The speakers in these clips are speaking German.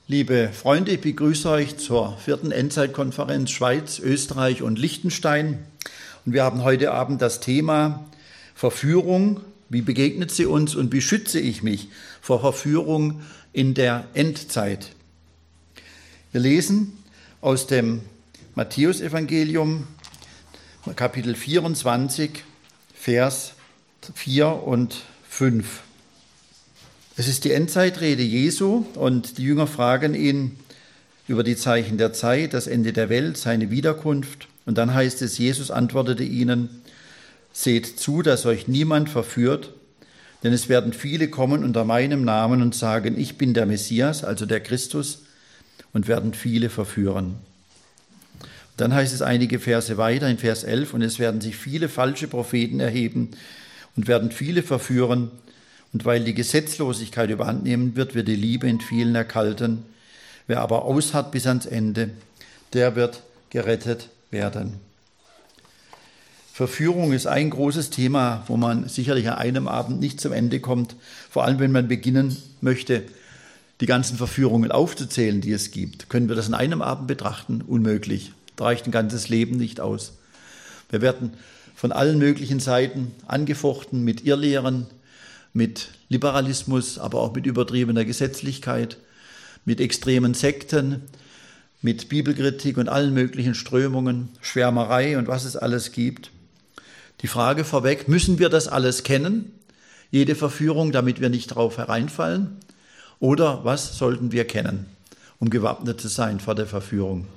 Liebe Freunde, ich begrüße euch zur 4. Endzeitkonferenz Schweiz, Österreich und Liechtenstein. Und wir haben heute Abend das Thema Verführung. Wie begegnet sie uns und wie schütze ich mich vor Verführung in der Endzeit? Wir lesen aus dem Matthäusevangelium, Kapitel 24, Vers 4 und 5. Es ist die Endzeitrede Jesu und die Jünger fragen ihn über die Zeichen der Zeit, das Ende der Welt, seine Wiederkunft. Und dann heißt es, Jesus antwortete ihnen, seht zu, dass euch niemand verführt, denn es werden viele kommen unter meinem Namen und sagen, ich bin der Messias, also der Christus, und werden viele verführen. Dann heißt es einige Verse weiter, in Vers 11, und es werden sich viele falsche Propheten erheben und werden viele verführen, und weil die Gesetzlosigkeit überhand nehmen wird, wird die Liebe in vielen erkalten. Wer aber ausharrt bis ans Ende, der wird gerettet werden. Verführung ist ein großes Thema, wo man sicherlich an einem Abend nicht zum Ende kommt. Vor allem, wenn man beginnen möchte, die ganzen Verführungen aufzuzählen, die es gibt. Können wir das in einem Abend betrachten? Unmöglich. Da reicht ein ganzes Leben nicht aus. Wir werden von allen möglichen Seiten angefochten mit Irrlehren, mit Liberalismus, aber auch mit übertriebener Gesetzlichkeit, mit extremen Sekten, mit Bibelkritik und allen möglichen Strömungen, Schwärmerei und was es alles gibt. Die Frage vorweg, müssen wir das alles kennen, jede Verführung, damit wir nicht darauf hereinfallen? Oder was sollten wir kennen, um gewappnet zu sein vor der Verführung?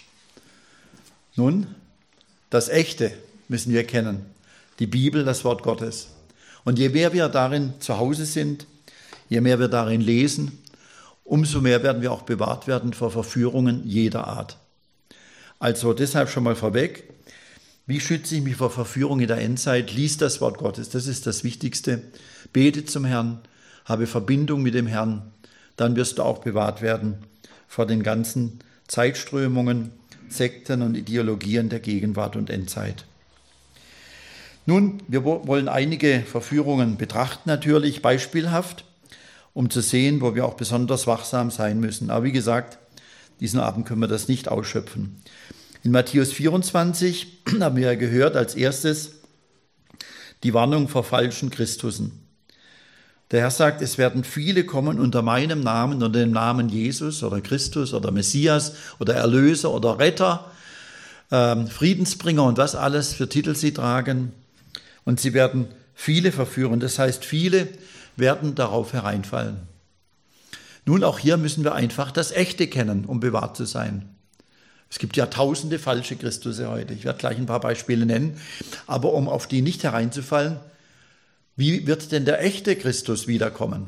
Nun, das Echte müssen wir kennen, die Bibel, das Wort Gottes. Und je mehr wir darin zu Hause sind, je mehr wir darin lesen, umso mehr werden wir auch bewahrt werden vor Verführungen jeder Art. Also deshalb schon mal vorweg, wie schütze ich mich vor Verführung in der Endzeit? Lies das Wort Gottes, das ist das Wichtigste. Bete zum Herrn, habe Verbindung mit dem Herrn, dann wirst du auch bewahrt werden vor den ganzen Zeitströmungen, Sekten und Ideologien der Gegenwart und Endzeit. Nun, wir wollen einige Verführungen betrachten, natürlich beispielhaft, um zu sehen, wo wir auch besonders wachsam sein müssen. Aber wie gesagt, diesen Abend können wir das nicht ausschöpfen. In Matthäus 24 haben wir ja gehört als erstes die Warnung vor falschen Christusen. Der Herr sagt, es werden viele kommen unter meinem Namen, unter dem Namen Jesus oder Christus oder Messias oder Erlöser oder Retter, Friedensbringer und was alles für Titel sie tragen. Und sie werden viele verführen. Das heißt, viele werden darauf hereinfallen. Nun, auch hier müssen wir einfach das Echte kennen, um bewahrt zu sein. Es gibt ja tausende falsche Christusse heute. Ich werde gleich ein paar Beispiele nennen. Aber um auf die nicht hereinzufallen, wie wird denn der echte Christus wiederkommen?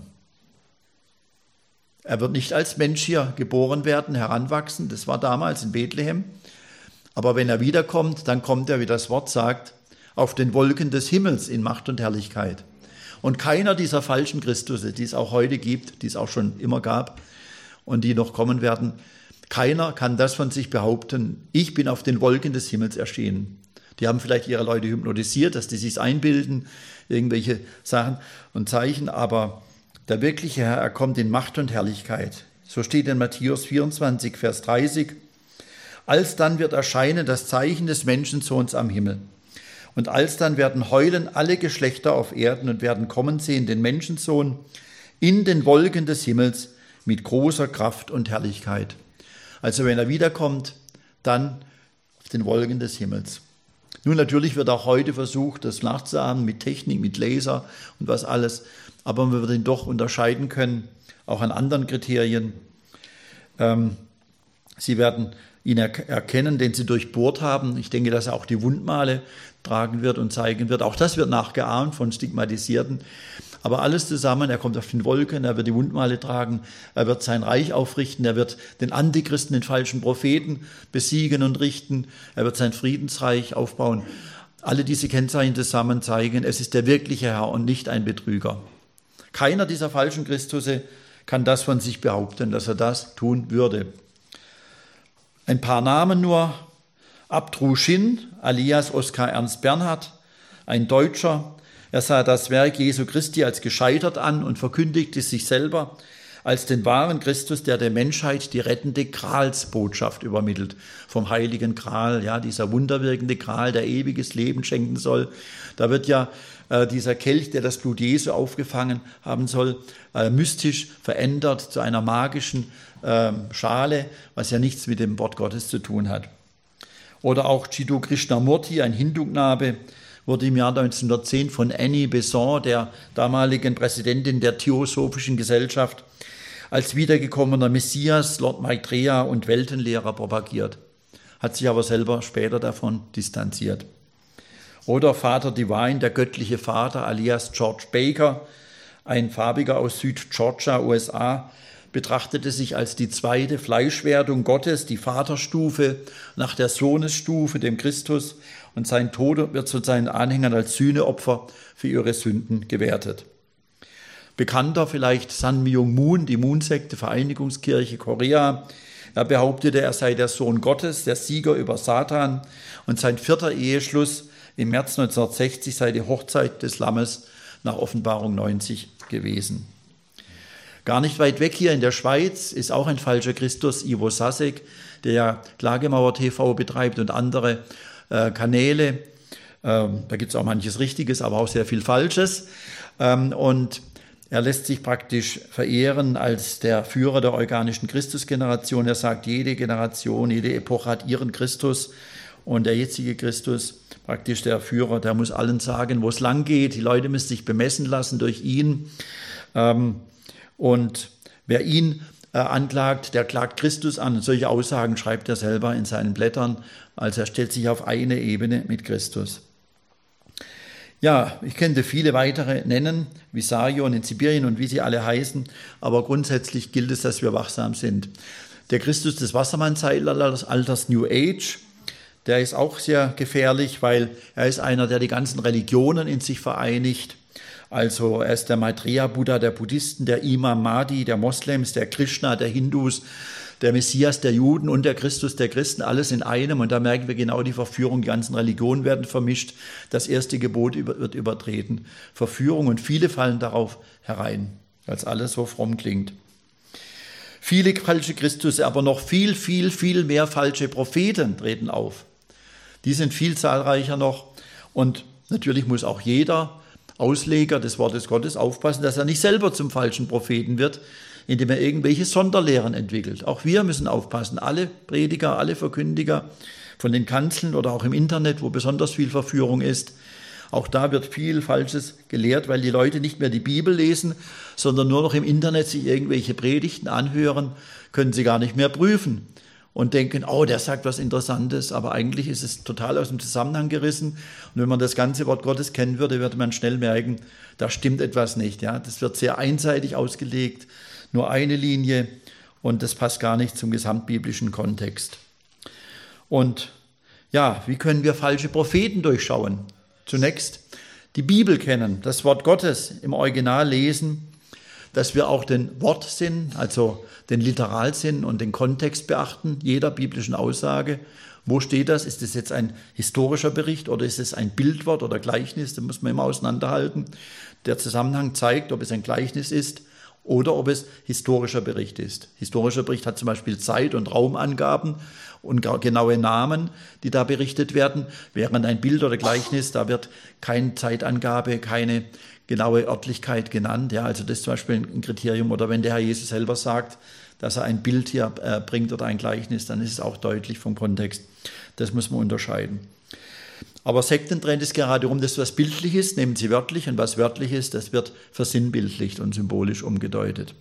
Er wird nicht als Mensch hier geboren werden, heranwachsen. Das war damals in Bethlehem. Aber wenn er wiederkommt, dann kommt er, wie das Wort sagt, auf den Wolken des Himmels in Macht und Herrlichkeit. Und keiner dieser falschen Christusse, die es auch heute gibt, die es auch schon immer gab und die noch kommen werden, keiner kann das von sich behaupten, ich bin auf den Wolken des Himmels erschienen. Die haben vielleicht ihre Leute hypnotisiert, dass die sich einbilden, irgendwelche Sachen und Zeichen, aber der wirkliche Herr, er kommt in Macht und Herrlichkeit. So steht in Matthäus 24, Vers 30, alsdann wird erscheinen das Zeichen des Menschensohns am Himmel. Und alsdann werden heulen alle Geschlechter auf Erden und werden kommen sehen den Menschensohn in den Wolken des Himmels mit großer Kraft und Herrlichkeit. Also wenn er wiederkommt, dann auf den Wolken des Himmels. Nun, natürlich wird auch heute versucht, das nachzuahmen mit Technik, mit Laser und was alles. Aber wir werden ihn doch unterscheiden können, auch an anderen Kriterien. Sie werden ihn erkennen, den sie durchbohrt haben. Ich denke, dass er auch die Wundmale tragen wird und zeigen wird. Auch das wird nachgeahmt von Stigmatisierten. Aber alles zusammen, er kommt auf den Wolken, er wird die Wundmale tragen, er wird sein Reich aufrichten, er wird den Antichristen, den falschen Propheten besiegen und richten, er wird sein Friedensreich aufbauen. Alle diese Kennzeichen zusammen zeigen, es ist der wirkliche Herr und nicht ein Betrüger. Keiner dieser falschen Christusse kann das von sich behaupten, dass er das tun würde. Ein paar Namen nur: Abdru Shin, alias Oskar Ernst Bernhard, ein Deutscher. Er sah das Werk Jesu Christi als gescheitert an und verkündigte sich selber als den wahren Christus, der der Menschheit die rettende Gralsbotschaft übermittelt. Vom heiligen Gral, ja, dieser wunderwirkende Gral, der ewiges Leben schenken soll. Da wird ja dieser Kelch, der das Blut Jesu aufgefangen haben soll, mystisch verändert zu einer magischen Schale, was ja nichts mit dem Wort Gottes zu tun hat. Oder auch Jiddu Krishnamurti, ein Hindu-Knabe, wurde im Jahr 1910 von Annie Besant, der damaligen Präsidentin der Theosophischen Gesellschaft, als wiedergekommener Messias, Lord Maitreya und Weltenlehrer propagiert, hat sich aber selber später davon distanziert. Oder Vater Divine, der göttliche Vater, alias George Baker, ein Farbiger aus Süd-Georgia, USA, betrachtete sich als die zweite Fleischwerdung Gottes, die Vaterstufe nach der Sohnesstufe, dem Christus, und sein Tod wird zu seinen Anhängern als Sühneopfer für ihre Sünden gewertet. Bekannter vielleicht Sun Myung Moon, die Moon-Sekte, Vereinigungskirche Korea. Er behauptete, er sei der Sohn Gottes, der Sieger über Satan, und sein 4. Eheschluss im März 1960 sei die Hochzeit des Lammes nach Offenbarung 90 gewesen. Gar nicht weit weg hier in der Schweiz ist auch ein falscher Christus, Ivo Sasek, der ja Klagemauer TV betreibt und andere Kanäle. Da gibt es auch manches Richtiges, aber auch sehr viel Falsches. Und er lässt sich praktisch verehren als der Führer der organischen Christusgeneration. Er sagt, jede Generation, jede Epoche hat ihren Christus. Und der jetzige Christus, praktisch der Führer, der muss allen sagen, wo es lang geht. Die Leute müssen sich bemessen lassen durch ihn. Und wer ihn anklagt, der klagt Christus an. Und solche Aussagen schreibt er selber in seinen Blättern. Also er stellt sich auf eine Ebene mit Christus. Ja, ich könnte viele weitere nennen, wie Sarion in Sibirien und wie sie alle heißen. Aber grundsätzlich gilt es, dass wir wachsam sind. Der Christus des Wassermann-Zeitalters, New Age, der ist auch sehr gefährlich, weil er ist einer, der die ganzen Religionen in sich vereinigt. Also er ist der Maitreya-Buddha der Buddhisten, der Imam Mahdi der Moslems, der Krishna der Hindus, der Messias der Juden und der Christus der Christen, alles in einem. Und da merken wir genau die Verführung, die ganzen Religionen werden vermischt, das erste Gebot wird übertreten. Verführung, und viele fallen darauf herein, als alles so fromm klingt. Viele falsche Christus, aber noch viel, viel, viel mehr falsche Propheten treten auf. Die sind viel zahlreicher noch, und natürlich muss auch jeder Ausleger des Wortes Gottes aufpassen, dass er nicht selber zum falschen Propheten wird, indem er irgendwelche Sonderlehren entwickelt. Auch wir müssen aufpassen, alle Prediger, alle Verkündiger von den Kanzeln oder auch im Internet, wo besonders viel Verführung ist. Auch da wird viel Falsches gelehrt, weil die Leute nicht mehr die Bibel lesen, sondern nur noch im Internet sich irgendwelche Predigten anhören, können sie gar nicht mehr prüfen und denken, oh, der sagt was Interessantes, aber eigentlich ist es total aus dem Zusammenhang gerissen. Und wenn man das ganze Wort Gottes kennen würde, würde man schnell merken, da stimmt etwas nicht. Ja? Das wird sehr einseitig ausgelegt, nur eine Linie, und das passt gar nicht zum gesamtbiblischen Kontext. Und ja, wie können wir falsche Propheten durchschauen? Zunächst die Bibel kennen, das Wort Gottes im Original lesen, dass wir auch den Wortsinn, also den Literalsinn und den Kontext beachten, jeder biblischen Aussage. Wo steht das? Ist es jetzt ein historischer Bericht oder ist es ein Bildwort oder Gleichnis? Da muss man immer auseinanderhalten. Der Zusammenhang zeigt, ob es ein Gleichnis ist oder ob es historischer Bericht ist. Historischer Bericht hat zum Beispiel Zeit- und Raumangaben und genaue Namen, die da berichtet werden, während ein Bild oder Gleichnis, da wird keine Zeitangabe, keine genaue Örtlichkeit genannt. Ja, also das ist zum Beispiel ein Kriterium. Oder wenn der Herr Jesus selber sagt, dass er ein Bild hier bringt oder ein Gleichnis, dann ist es auch deutlich vom Kontext. Das muss man unterscheiden. Aber Sekten drehen es gerade um, dass was bildlich ist, nehmen sie wörtlich, und was wörtlich ist, das wird versinnbildlicht und symbolisch umgedeutet.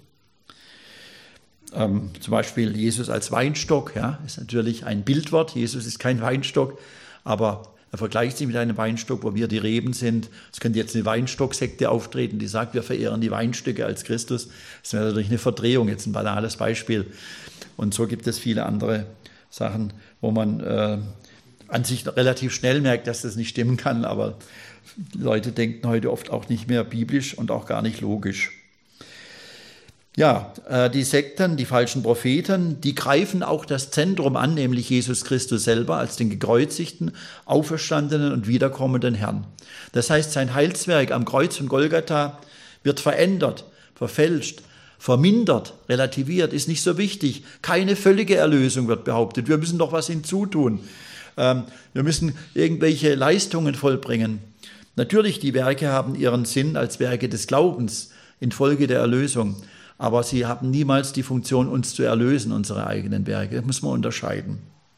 Zum Beispiel Jesus als Weinstock, ja, ist natürlich ein Bildwort. Jesus ist kein Weinstock, aber er vergleicht sich mit einem Weinstock, wo wir die Reben sind. Es könnte jetzt eine Weinstocksekte auftreten, die sagt, wir verehren die Weinstöcke als Christus. Das wäre natürlich eine Verdrehung, jetzt ein banales Beispiel. Und so gibt es viele andere Sachen, wo man an sich relativ schnell merkt, dass das nicht stimmen kann, aber Leute denken heute oft auch nicht mehr biblisch und auch gar nicht logisch. Ja, die Sekten, die falschen Propheten, die greifen auch das Zentrum an, nämlich Jesus Christus selber als den gekreuzigten, auferstandenen und wiederkommenden Herrn. Das heißt, sein Heilswerk am Kreuz von Golgatha wird verändert, verfälscht, vermindert, relativiert, ist nicht so wichtig. Keine völlige Erlösung wird behauptet. Wir müssen doch was hinzutun. Wir müssen irgendwelche Leistungen vollbringen. Natürlich, die Werke haben ihren Sinn als Werke des Glaubens infolge der Erlösung. Aber sie haben niemals die Funktion, uns zu erlösen, unsere eigenen Werke. Das muss man unterscheiden.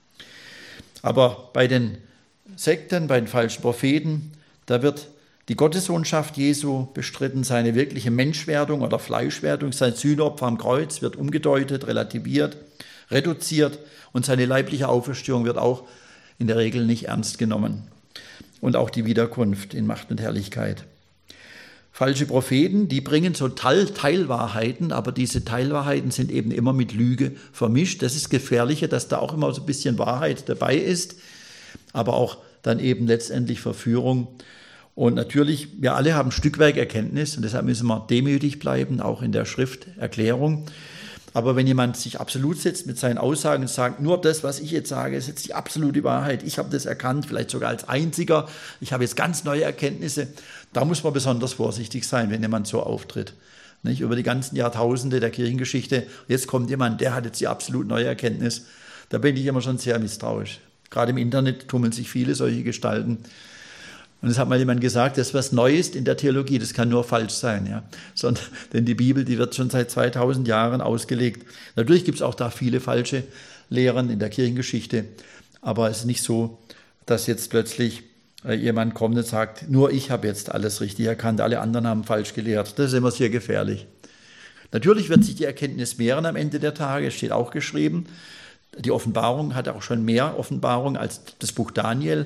Aber bei den Sekten, bei den falschen Propheten, da wird die Gottessohnschaft Jesu bestritten, seine wirkliche Menschwerdung oder Fleischwerdung, sein Sühneopfer am Kreuz wird umgedeutet, relativiert, reduziert und seine leibliche Auferstehung wird auch in der Regel nicht ernst genommen. Und auch die Wiederkunft in Macht und Herrlichkeit. Falsche Propheten, die bringen so Teilwahrheiten, aber diese Teilwahrheiten sind eben immer mit Lüge vermischt. Das ist gefährlicher, dass da auch immer so ein bisschen Wahrheit dabei ist, aber auch dann eben letztendlich Verführung. Und natürlich, wir alle haben Stückwerkerkenntnis und deshalb müssen wir demütig bleiben, auch in der Schrifterklärung. Aber wenn jemand sich absolut setzt mit seinen Aussagen und sagt, nur das, was ich jetzt sage, ist jetzt die absolute Wahrheit, ich habe das erkannt, vielleicht sogar als Einziger, ich habe jetzt ganz neue Erkenntnisse, da muss man besonders vorsichtig sein, wenn jemand so auftritt. Nicht? Über die ganzen Jahrtausende der Kirchengeschichte, jetzt kommt jemand, der hat jetzt die absolut neue Erkenntnis, da bin ich immer schon sehr misstrauisch. Gerade im Internet tummeln sich viele solche Gestalten. Und es hat mal jemand gesagt, das, was neu ist in der Theologie, das kann nur falsch sein. Ja? Denn die Bibel, die wird schon seit 2000 Jahren ausgelegt. Natürlich gibt es auch da viele falsche Lehren in der Kirchengeschichte, aber es ist nicht so, dass jetzt plötzlich jemand kommt und sagt, nur ich habe jetzt alles richtig erkannt, alle anderen haben falsch gelehrt. Das ist immer sehr gefährlich. Natürlich wird sich die Erkenntnis mehren am Ende der Tage, es steht auch geschrieben. Die Offenbarung hat auch schon mehr Offenbarung als das Buch Daniel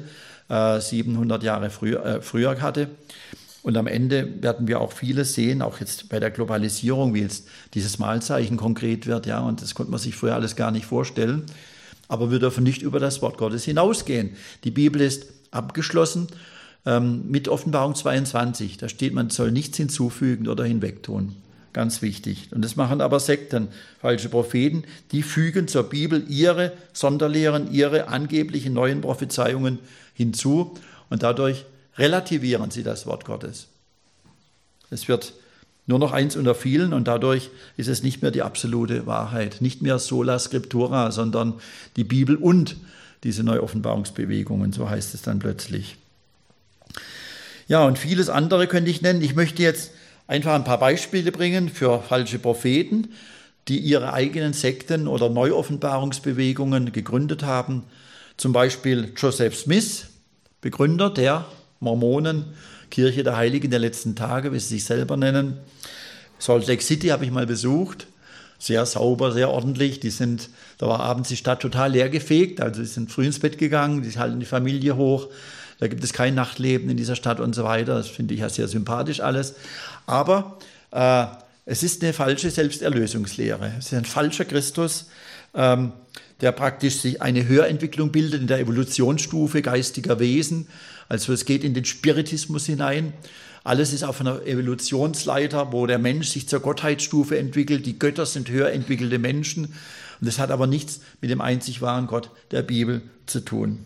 700 Jahre früher hatte. Und am Ende werden wir auch vieles sehen, auch jetzt bei der Globalisierung, wie jetzt dieses Malzeichen konkret wird. Ja, und das konnte man sich früher alles gar nicht vorstellen. Aber wir dürfen nicht über das Wort Gottes hinausgehen. Die Bibel ist abgeschlossen mit Offenbarung 22. Da steht, man soll nichts hinzufügen oder hinwegtun. Ganz wichtig. Und das machen aber Sekten, falsche Propheten, die fügen zur Bibel ihre Sonderlehren, ihre angeblichen neuen Prophezeiungen hinzu und dadurch relativieren sie das Wort Gottes. Es wird nur noch eins unter vielen und dadurch ist es nicht mehr die absolute Wahrheit, nicht mehr sola scriptura, sondern die Bibel und diese Neuoffenbarungsbewegungen, so heißt es dann plötzlich. Ja, und vieles andere könnte ich nennen. Ich möchte jetzt einfach ein paar Beispiele bringen für falsche Propheten, die ihre eigenen Sekten oder Neuoffenbarungsbewegungen gegründet haben. Zum Beispiel Joseph Smith, Begründer der Mormonen, Kirche der Heiligen der letzten Tage, wie sie sich selber nennen. Salt Lake City habe ich mal besucht, sehr sauber, sehr ordentlich. Da war abends die Stadt total leergefegt, also sie sind früh ins Bett gegangen, die halten die Familie hoch. Da gibt es kein Nachtleben in dieser Stadt und so weiter. Das finde ich ja sehr sympathisch alles. Aber es ist eine falsche Selbsterlösungslehre. Es ist ein falscher Christus, der praktisch sich eine Höherentwicklung bildet in der Evolutionsstufe geistiger Wesen. Also es geht in den Spiritismus hinein. Alles ist auf einer Evolutionsleiter, wo der Mensch sich zur Gottheitsstufe entwickelt. Die Götter sind höher entwickelte Menschen. Und das hat aber nichts mit dem einzig wahren Gott der Bibel zu tun.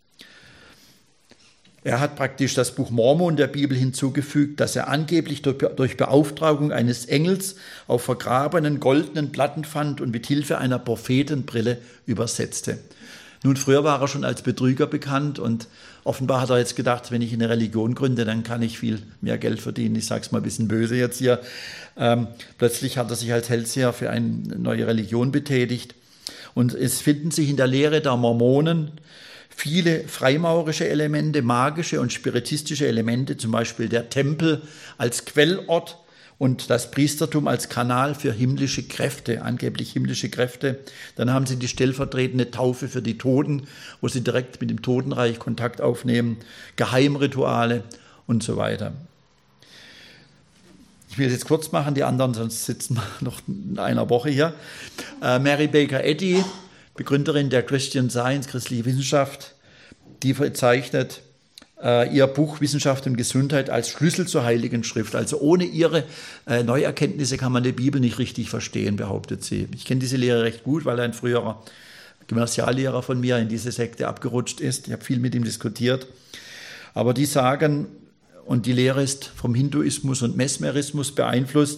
Er hat praktisch das Buch Mormon der Bibel hinzugefügt, das er angeblich durch Beauftragung eines Engels auf vergrabenen goldenen Platten fand und mit Hilfe einer Prophetenbrille übersetzte. Nun, früher war er schon als Betrüger bekannt und offenbar hat er jetzt gedacht, wenn ich eine Religion gründe, dann kann ich viel mehr Geld verdienen. Ich sage es mal ein bisschen böse jetzt hier. Plötzlich hat er sich als Hellseher für eine neue Religion betätigt. Und es finden sich in der Lehre der Mormonen viele freimaurische Elemente, magische und spiritistische Elemente, zum Beispiel der Tempel als Quellort und das Priestertum als Kanal für himmlische Kräfte, angeblich himmlische Kräfte. Dann haben sie die stellvertretende Taufe für die Toten, wo sie direkt mit dem Totenreich Kontakt aufnehmen, Geheimrituale und so weiter. Ich will es jetzt kurz machen, die anderen, sonst sitzen wir noch in einer Woche hier. Mary Baker Eddy, Begründerin der Christian Science, christliche Wissenschaft, die bezeichnet ihr Buch Wissenschaft und Gesundheit als Schlüssel zur Heiligen Schrift. Also ohne ihre Neuerkenntnisse kann man die Bibel nicht richtig verstehen, behauptet sie. Ich kenne diese Lehre recht gut, weil ein früherer Gymnasiallehrer von mir in diese Sekte abgerutscht ist. Ich habe viel mit ihm diskutiert. Aber die sagen, und die Lehre ist vom Hinduismus und Mesmerismus beeinflusst,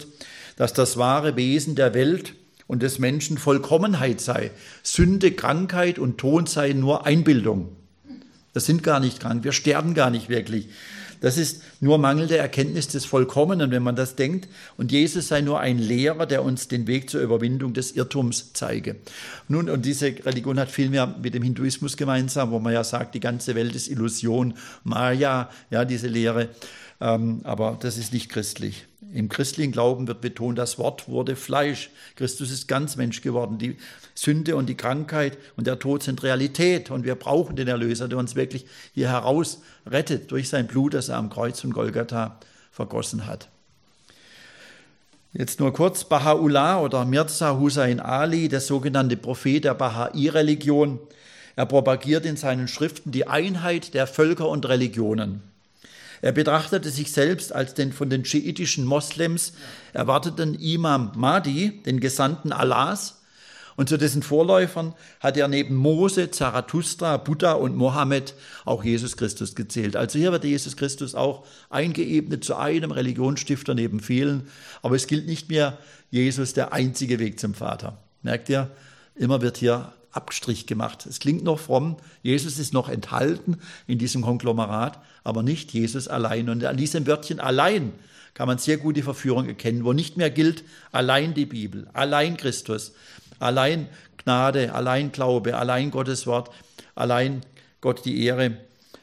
dass das wahre Wesen der Welt und des Menschen Vollkommenheit sei. Sünde, Krankheit und Tod seien nur Einbildung. Das sind gar nicht krank, wir sterben gar nicht wirklich. Das ist nur mangelnde Erkenntnis des Vollkommenen, wenn man das denkt. Und Jesus sei nur ein Lehrer, der uns den Weg zur Überwindung des Irrtums zeige. Nun, und diese Religion hat viel mehr mit dem Hinduismus gemeinsam, wo man ja sagt, die ganze Welt ist Illusion, Maya, ja, diese Lehre. Aber das ist nicht christlich. Im christlichen Glauben wird betont, das Wort wurde Fleisch. Christus ist ganz Mensch geworden. Die Sünde und die Krankheit und der Tod sind Realität. Und wir brauchen den Erlöser, der uns wirklich hier heraus rettet durch sein Blut, das er am Kreuz von Golgatha vergossen hat. Jetzt nur kurz, Baha'u'llah oder Mirza Hussein Ali, der sogenannte Prophet der Baha'i-Religion. Er propagiert in seinen Schriften die Einheit der Völker und Religionen. Er betrachtete sich selbst als den von den schiitischen Moslems erwarteten Imam Mahdi, den Gesandten Allahs, und zu dessen Vorläufern hat er neben Mose, Zarathustra, Buddha und Mohammed auch Jesus Christus gezählt. Also hier wird Jesus Christus auch eingeebnet zu einem Religionsstifter neben vielen, aber es gilt nicht mehr Jesus der einzige Weg zum Vater. Merkt ihr, immer wird hier Abstrich gemacht. Es klingt noch fromm, Jesus ist noch enthalten in diesem Konglomerat, aber nicht Jesus allein. Und an diesem Wörtchen allein kann man sehr gut die Verführung erkennen, wo nicht mehr gilt, allein die Bibel, allein Christus, allein Gnade, allein Glaube, allein Gottes Wort, allein Gott die Ehre.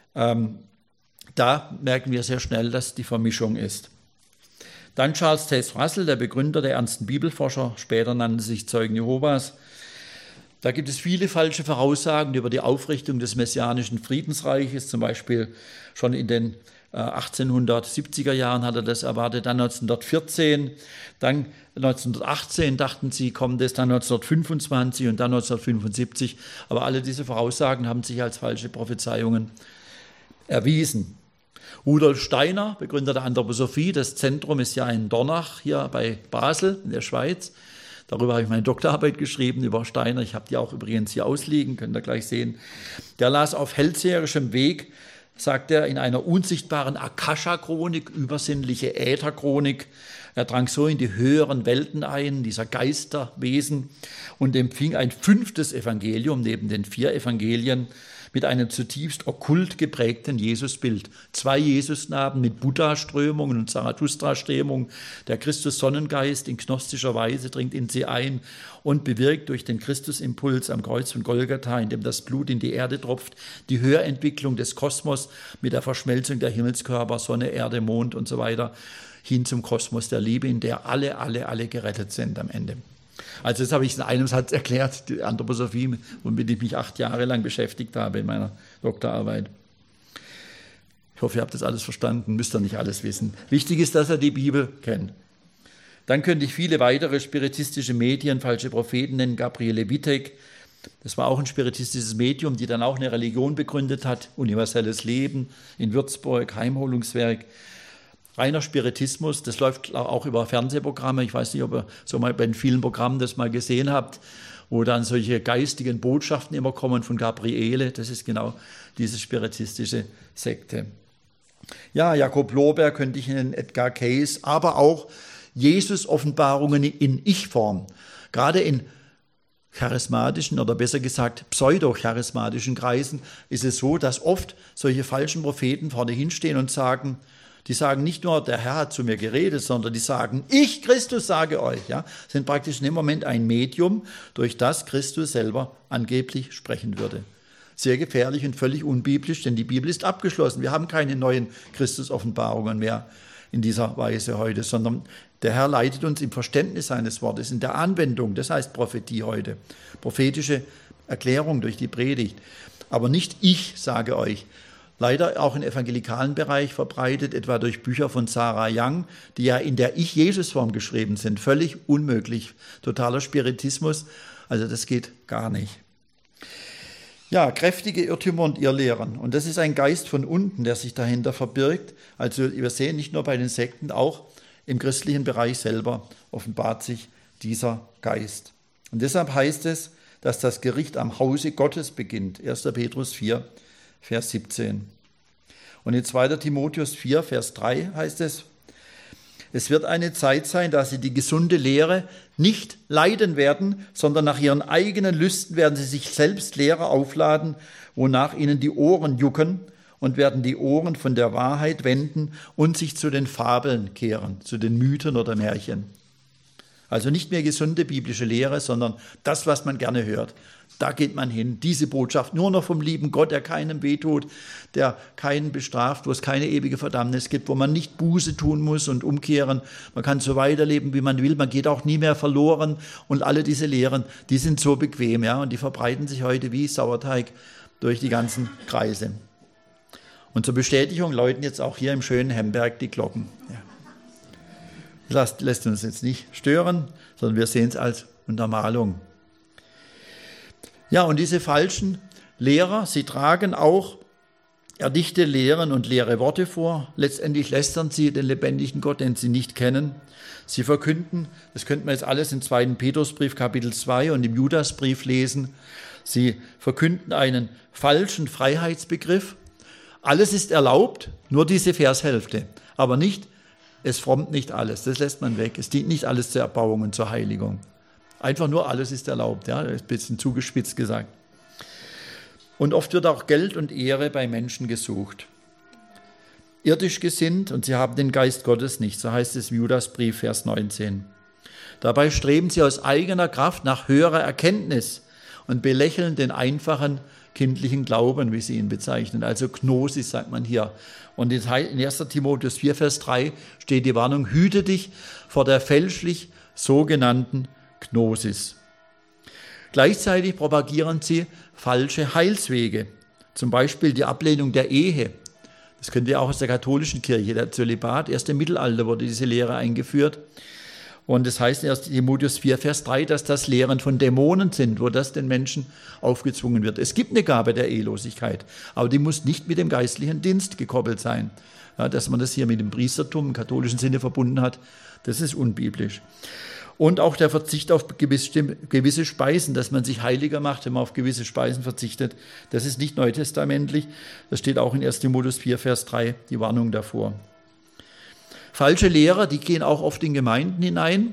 Da merken wir sehr schnell, dass die Vermischung ist. Dann Charles Taze Russell, der Begründer der ernsten Bibelforscher, später nannte sich Zeugen Jehovas. Da gibt es viele falsche Voraussagen über die Aufrichtung des messianischen Friedensreiches, zum Beispiel schon in den 1870er Jahren hat er das erwartet, dann 1914, dann 1918 dachten sie, kommt es, dann 1925 und dann 1975. Aber alle diese Voraussagen haben sich als falsche Prophezeiungen erwiesen. Rudolf Steiner, Begründer der Anthroposophie, das Zentrum ist ja in Dornach, hier bei Basel in der Schweiz. Darüber habe ich meine Doktorarbeit geschrieben, über Steiner. Ich habe die auch übrigens hier ausliegen, könnt ihr gleich sehen. Der las auf hellseherischem Weg, sagt er, in einer unsichtbaren Akasha-Chronik, übersinnliche Äther-Chronik. Er drang so in die höheren Welten ein, dieser Geisterwesen, und empfing ein 5. Evangelium neben den 4 Evangelien mit einem zutiefst okkult geprägten Jesusbild. 2 Jesusnamen mit Buddha-Strömungen und Zarathustra-Strömungen. Der Christus-Sonnengeist in gnostischer Weise dringt in sie ein und bewirkt durch den Christusimpuls am Kreuz von Golgatha, in dem das Blut in die Erde tropft, die Höherentwicklung des Kosmos mit der Verschmelzung der Himmelskörper, Sonne, Erde, Mond und so weiter, hin zum Kosmos der Liebe, in der alle gerettet sind am Ende. Also das habe ich in einem Satz erklärt, die Anthroposophie, womit ich mich 8 Jahre lang beschäftigt habe in meiner Doktorarbeit. Ich hoffe, ihr habt das alles verstanden, müsst ihr nicht alles wissen. Wichtig ist, dass ihr die Bibel kennt. Dann könnte ich viele weitere spiritistische Medien, falsche Propheten nennen, Gabriele Wittek, das war auch ein spiritistisches Medium, die dann auch eine Religion begründet hat, universelles Leben in Würzburg, Heimholungswerk. Reiner Spiritismus, das läuft auch über Fernsehprogramme. Ich weiß nicht, ob ihr so mal bei den vielen Programmen das mal gesehen habt, wo dann solche geistigen Botschaften immer kommen von Gabriele. Das ist genau diese spiritistische Sekte. Ja, Jakob Lohberg könnte ich nennen, Edgar Cayce, aber auch Jesus-Offenbarungen in Ich-Form. Gerade in charismatischen oder besser gesagt pseudo-charismatischen Kreisen ist es so, dass oft solche falschen Propheten vorne hinstehen und sagen, die sagen nicht nur, der Herr hat zu mir geredet, sondern die sagen, ich, Christus, sage euch. Ja, sind praktisch in dem Moment ein Medium, durch das Christus selber angeblich sprechen würde. Sehr gefährlich und völlig unbiblisch, denn die Bibel ist abgeschlossen. Wir haben keine neuen Christus-Offenbarungen mehr in dieser Weise heute, sondern der Herr leitet uns im Verständnis seines Wortes, in der Anwendung, das heißt Prophetie heute, prophetische Erklärung durch die Predigt. Aber nicht ich sage euch. Leider auch im evangelikalen Bereich verbreitet, etwa durch Bücher von Sarah Young, die ja in der Ich-Jesus-Form geschrieben sind. Völlig unmöglich. Totaler Spiritismus. Also das geht gar nicht. Ja, kräftige Irrtümer und Irrlehren. Und das ist ein Geist von unten, der sich dahinter verbirgt. Also wir sehen nicht nur bei den Sekten, auch im christlichen Bereich selber offenbart sich dieser Geist. Und deshalb heißt es, dass das Gericht am Hause Gottes beginnt. 1. Petrus 4, Vers 17. Und in 2. Timotheus 4, Vers 3 heißt es, Es wird eine Zeit sein, da sie die gesunde Lehre nicht leiden werden, sondern nach ihren eigenen Lüsten werden sie sich selbst Lehre aufladen, wonach ihnen die Ohren jucken, und werden die Ohren von der Wahrheit wenden und sich zu den Fabeln kehren, zu den Mythen oder Märchen. Also nicht mehr gesunde biblische Lehre, sondern das, was man gerne hört. Da geht man hin. Diese Botschaft nur noch vom lieben Gott, der keinem wehtut, der keinen bestraft, wo es keine ewige Verdammnis gibt, wo man nicht Buße tun muss und umkehren. Man kann so weiterleben, wie man will. Man geht auch nie mehr verloren. Und alle diese Lehren, die sind so bequem, ja, und die verbreiten sich heute wie Sauerteig durch die ganzen Kreise. Und zur Bestätigung läuten jetzt auch hier im schönen Hemberg die Glocken. Ja. Lässt uns jetzt nicht stören, sondern wir sehen es als Untermalung. Ja, und diese falschen Lehrer, sie tragen auch erdichte Lehren und leere Worte vor. Letztendlich lästern sie den lebendigen Gott, den sie nicht kennen. Sie verkünden, das könnten wir jetzt alles im 2. Petrusbrief Kapitel 2 und im Judasbrief lesen, sie verkünden einen falschen Freiheitsbegriff. Alles ist erlaubt, nur diese Vershälfte, aber nicht, es frommt nicht alles, das lässt man weg. Es dient nicht alles zur Erbauung und zur Heiligung. Einfach nur alles ist erlaubt, ja, das ist ein bisschen zugespitzt gesagt. Und oft wird auch Geld und Ehre bei Menschen gesucht. Irdisch gesinnt und sie haben den Geist Gottes nicht, so heißt es im Judasbrief, Vers 19. Dabei streben sie aus eigener Kraft nach höherer Erkenntnis und belächeln den einfachen kindlichen Glauben, wie sie ihn bezeichnen. Also Gnosis sagt man hier. Und in 1. Timotheus 4, Vers 3 steht die Warnung, hüte dich vor der fälschlich sogenannten Gnosis. Gleichzeitig propagieren sie falsche Heilswege, zum Beispiel die Ablehnung der Ehe. Das kennt ihr auch aus der katholischen Kirche, der Zölibat. Erst im Mittelalter wurde diese Lehre eingeführt. Und das heißt in 1. Timotheus 4, Vers 3, dass das Lehren von Dämonen sind, wo das den Menschen aufgezwungen wird. Es gibt eine Gabe der Ehelosigkeit, aber die muss nicht mit dem geistlichen Dienst gekoppelt sein. Ja, dass man das hier mit dem Priestertum im katholischen Sinne verbunden hat, das ist unbiblisch. Und auch der Verzicht auf gewisse Speisen, dass man sich heiliger macht, wenn man auf gewisse Speisen verzichtet, das ist nicht neutestamentlich. Das steht auch in 1. Timotheus 4, Vers 3, die Warnung davor. Falsche Lehrer, die gehen auch oft in Gemeinden hinein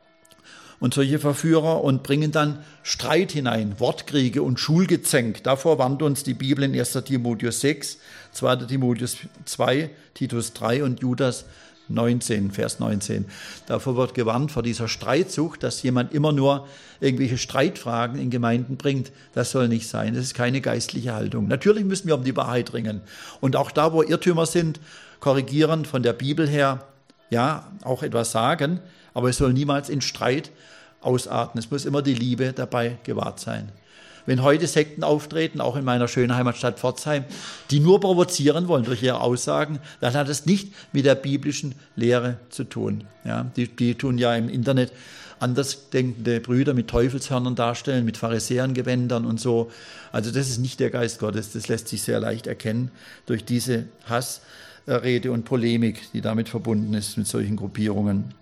und solche Verführer und bringen dann Streit hinein, Wortkriege und Schulgezänk. Davor warnt uns die Bibel in 1. Timotheus 6, 2. Timotheus 2, Titus 3 und Judas 19, Vers 19. Davor wird gewarnt vor dieser Streitsucht, dass jemand immer nur irgendwelche Streitfragen in Gemeinden bringt. Das soll nicht sein. Das ist keine geistliche Haltung. Natürlich müssen wir um die Wahrheit ringen. Und auch da, wo Irrtümer sind, korrigieren von der Bibel her, ja, auch etwas sagen, aber es soll niemals in Streit ausarten. Es muss immer die Liebe dabei gewahrt sein. Wenn heute Sekten auftreten, auch in meiner schönen Heimatstadt Pforzheim, die nur provozieren wollen durch ihre Aussagen, dann hat es nicht mit der biblischen Lehre zu tun. Ja, die tun ja im Internet andersdenkende Brüder mit Teufelshörnern darstellen, mit Pharisäergewändern und so. Also das ist nicht der Geist Gottes, das lässt sich sehr leicht erkennen durch diese Hassrede und Polemik, die damit verbunden ist mit solchen Gruppierungen.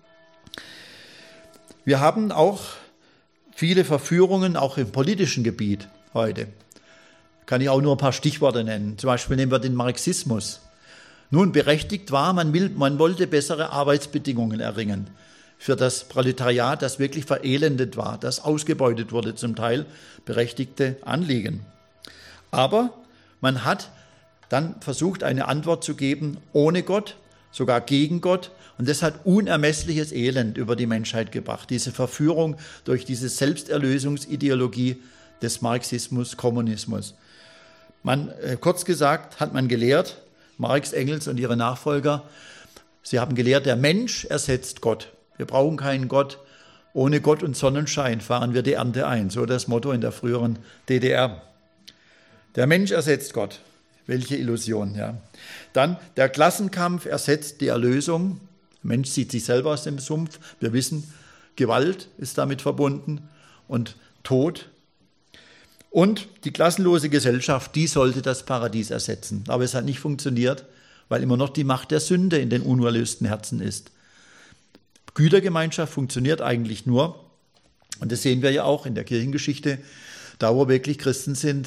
Wir haben auch viele Verführungen, auch im politischen Gebiet heute. Kann ich auch nur ein paar Stichworte nennen. Zum Beispiel nehmen wir den Marxismus. Nun, berechtigt war, man wollte bessere Arbeitsbedingungen erringen für das Proletariat, das wirklich verelendet war, das ausgebeutet wurde, zum Teil berechtigte Anliegen. Aber man hat dann versucht, eine Antwort zu geben ohne Gott, sogar gegen Gott. Und das hat unermessliches Elend über die Menschheit gebracht. Diese Verführung durch diese Selbsterlösungsideologie des Marxismus, Kommunismus. Kurz gesagt hat man gelehrt, Marx, Engels und ihre Nachfolger, sie haben gelehrt, der Mensch ersetzt Gott. Wir brauchen keinen Gott. Ohne Gott und Sonnenschein fahren wir die Ernte ein. So das Motto in der früheren DDR. Der Mensch ersetzt Gott. Welche Illusion, ja. Dann der Klassenkampf ersetzt die Erlösung. Der Mensch zieht sich selber aus dem Sumpf. Wir wissen, Gewalt ist damit verbunden und Tod. Und die klassenlose Gesellschaft, die sollte das Paradies ersetzen. Aber es hat nicht funktioniert, weil immer noch die Macht der Sünde in den unerlösten Herzen ist. Gütergemeinschaft funktioniert eigentlich nur, und das sehen wir ja auch in der Kirchengeschichte, da wo wirklich Christen sind,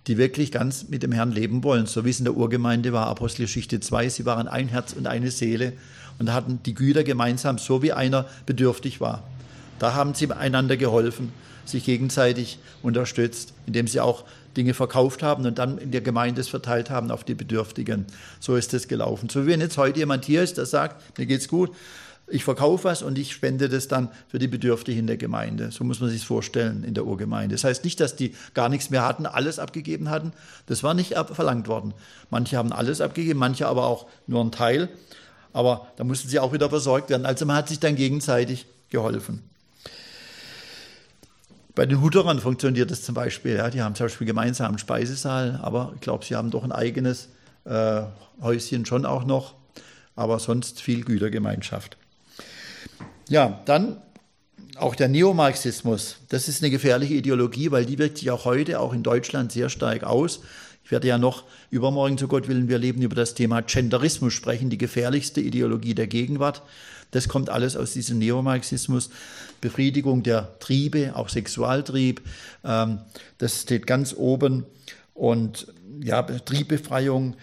die wirklich ganz mit dem Herrn leben wollen. So wie es in der Urgemeinde war, Apostelgeschichte 2, sie waren ein Herz und eine Seele und hatten die Güter gemeinsam, so wie einer bedürftig war. Da haben sie einander geholfen, sich gegenseitig unterstützt, indem sie auch Dinge verkauft haben und dann in der Gemeinde es verteilt haben auf die Bedürftigen. So ist es gelaufen. So wie wenn jetzt heute jemand hier ist, der sagt, mir geht's gut, ich verkaufe was und ich spende das dann für die Bedürftigen in der Gemeinde. So muss man sich vorstellen in der Urgemeinde. Das heißt nicht, dass die gar nichts mehr hatten, alles abgegeben hatten. Das war nicht verlangt worden. Manche haben alles abgegeben, manche aber auch nur einen Teil. Aber da mussten sie auch wieder versorgt werden. Also man hat sich dann gegenseitig geholfen. Bei den Hutterern funktioniert das zum Beispiel. Ja, die haben zum Beispiel gemeinsam einen Speisesaal, aber ich glaube, sie haben doch ein eigenes Häuschen schon auch noch. Aber sonst viel Gütergemeinschaft. Ja, dann auch der Neomarxismus. Das ist eine gefährliche Ideologie, weil die wirkt sich auch heute, auch in Deutschland, sehr stark aus. Ich werde ja noch übermorgen, zu Gott willen, wir leben, über das Thema Genderismus sprechen, die gefährlichste Ideologie der Gegenwart. Das kommt alles aus diesem Neomarxismus. Befriedigung der Triebe, auch Sexualtrieb, das steht ganz oben. Und ja, Triebbefreiung,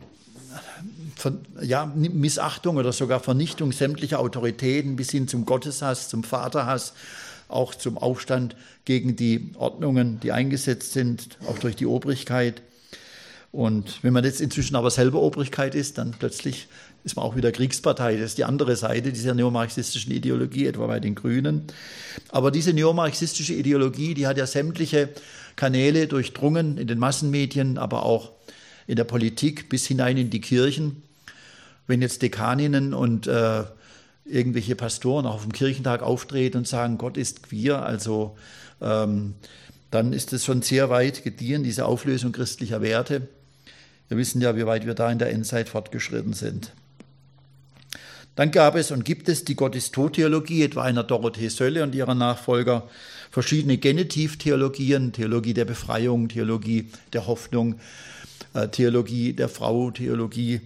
ja, Missachtung oder sogar Vernichtung sämtlicher Autoritäten bis hin zum Gotteshass, zum Vaterhass, auch zum Aufstand gegen die Ordnungen, die eingesetzt sind, auch durch die Obrigkeit. Und wenn man jetzt inzwischen aber selber Obrigkeit ist, dann plötzlich ist man auch wieder Kriegspartei. Das ist die andere Seite dieser neomarxistischen Ideologie, etwa bei den Grünen. Aber diese neomarxistische Ideologie, die hat ja sämtliche Kanäle durchdrungen, in den Massenmedien, aber auch in der Politik bis hinein in die Kirchen. Wenn jetzt Dekaninnen und irgendwelche Pastoren auch auf dem Kirchentag auftreten und sagen, Gott ist queer, also dann ist es schon sehr weit gediehen, diese Auflösung christlicher Werte. Wir wissen ja, wie weit wir da in der Endzeit fortgeschritten sind. Dann gab es und gibt es die Gott-ist-tot-Theologie, etwa einer Dorothee Sölle und ihrer Nachfolger, verschiedene Genitivtheologien, Theologie der Befreiung, Theologie der Hoffnung, Theologie der Frau, Theologie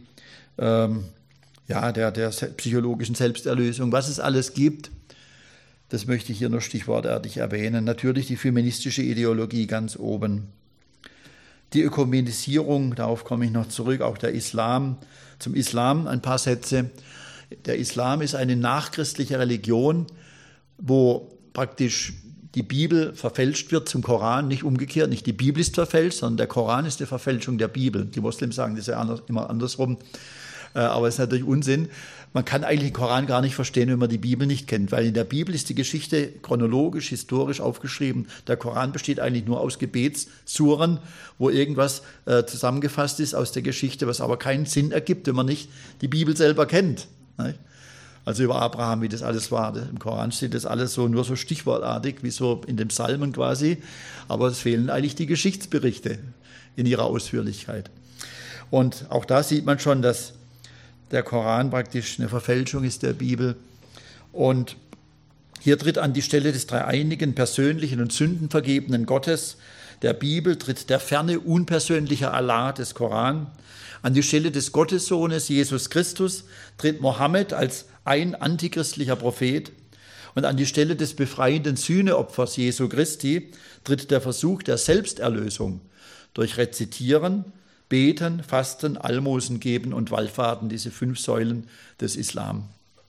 der psychologischen Selbsterlösung, was es alles gibt. Das möchte ich hier nur stichwortartig erwähnen. Natürlich die feministische Ideologie ganz oben. Die Ökumenisierung, darauf komme ich noch zurück, auch der Islam. Zum Islam ein paar Sätze. Der Islam ist eine nachchristliche Religion, wo praktisch die Bibel verfälscht wird zum Koran, nicht umgekehrt, nicht die Bibel ist verfälscht, sondern der Koran ist die Verfälschung der Bibel. Die Moslems sagen das ja immer andersrum, aber es ist natürlich Unsinn. Man kann eigentlich den Koran gar nicht verstehen, wenn man die Bibel nicht kennt, weil in der Bibel ist die Geschichte chronologisch, historisch aufgeschrieben. Der Koran besteht eigentlich nur aus Gebetssuren, wo irgendwas zusammengefasst ist aus der Geschichte, was aber keinen Sinn ergibt, wenn man nicht die Bibel selber kennt. Also über Abraham, wie das alles war. Im Koran steht das alles so nur so stichwortartig, wie so in den Psalmen quasi. Aber es fehlen eigentlich die Geschichtsberichte in ihrer Ausführlichkeit. Und auch da sieht man schon, dass der Koran praktisch eine Verfälschung ist der Bibel. Und hier tritt an die Stelle des dreieinigen, persönlichen und sündenvergebenen Gottes der Bibel, tritt der ferne, unpersönliche Allah des Koran. An die Stelle des Gottessohnes Jesus Christus tritt Mohammed als ein antichristlicher Prophet. Und an die Stelle des befreienden Sühneopfers Jesu Christi tritt der Versuch der Selbsterlösung durch Rezitieren, Beten, Fasten, Almosen geben und Wallfahrten, diese 5 Säulen des Islam.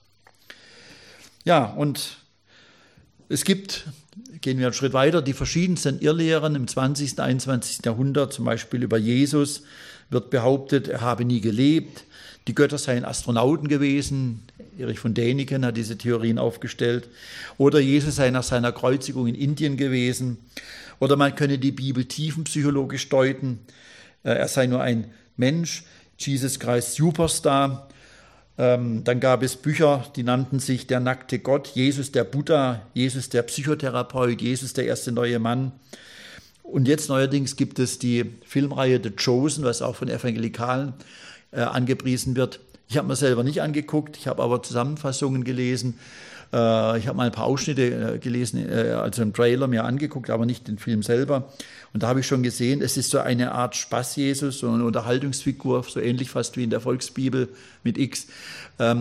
Ja, und es gibt, gehen wir einen Schritt weiter, die verschiedensten Irrlehren im 20. und 21. Jahrhundert, zum Beispiel über Jesus, wird behauptet, er habe nie gelebt, die Götter seien Astronauten gewesen, Erich von Däniken hat diese Theorien aufgestellt, oder Jesus sei nach seiner Kreuzigung in Indien gewesen, oder man könne die Bibel tiefenpsychologisch deuten, er sei nur ein Mensch, Jesus Christ Superstar. Dann gab es Bücher, die nannten sich Der nackte Gott, Jesus der Buddha, Jesus der Psychotherapeut, Jesus der erste neue Mann. Und jetzt neuerdings gibt es die Filmreihe The Chosen, was auch von Evangelikalen angepriesen wird. Ich habe mir selber nicht angeguckt, ich habe aber Zusammenfassungen gelesen. Ich habe mal ein paar Ausschnitte gelesen, also einen Trailer mir angeguckt, aber nicht den Film selber. Und da habe ich schon gesehen, es ist so eine Art Spaß-Jesus, so eine Unterhaltungsfigur, so ähnlich fast wie in der Volksbibel mit X.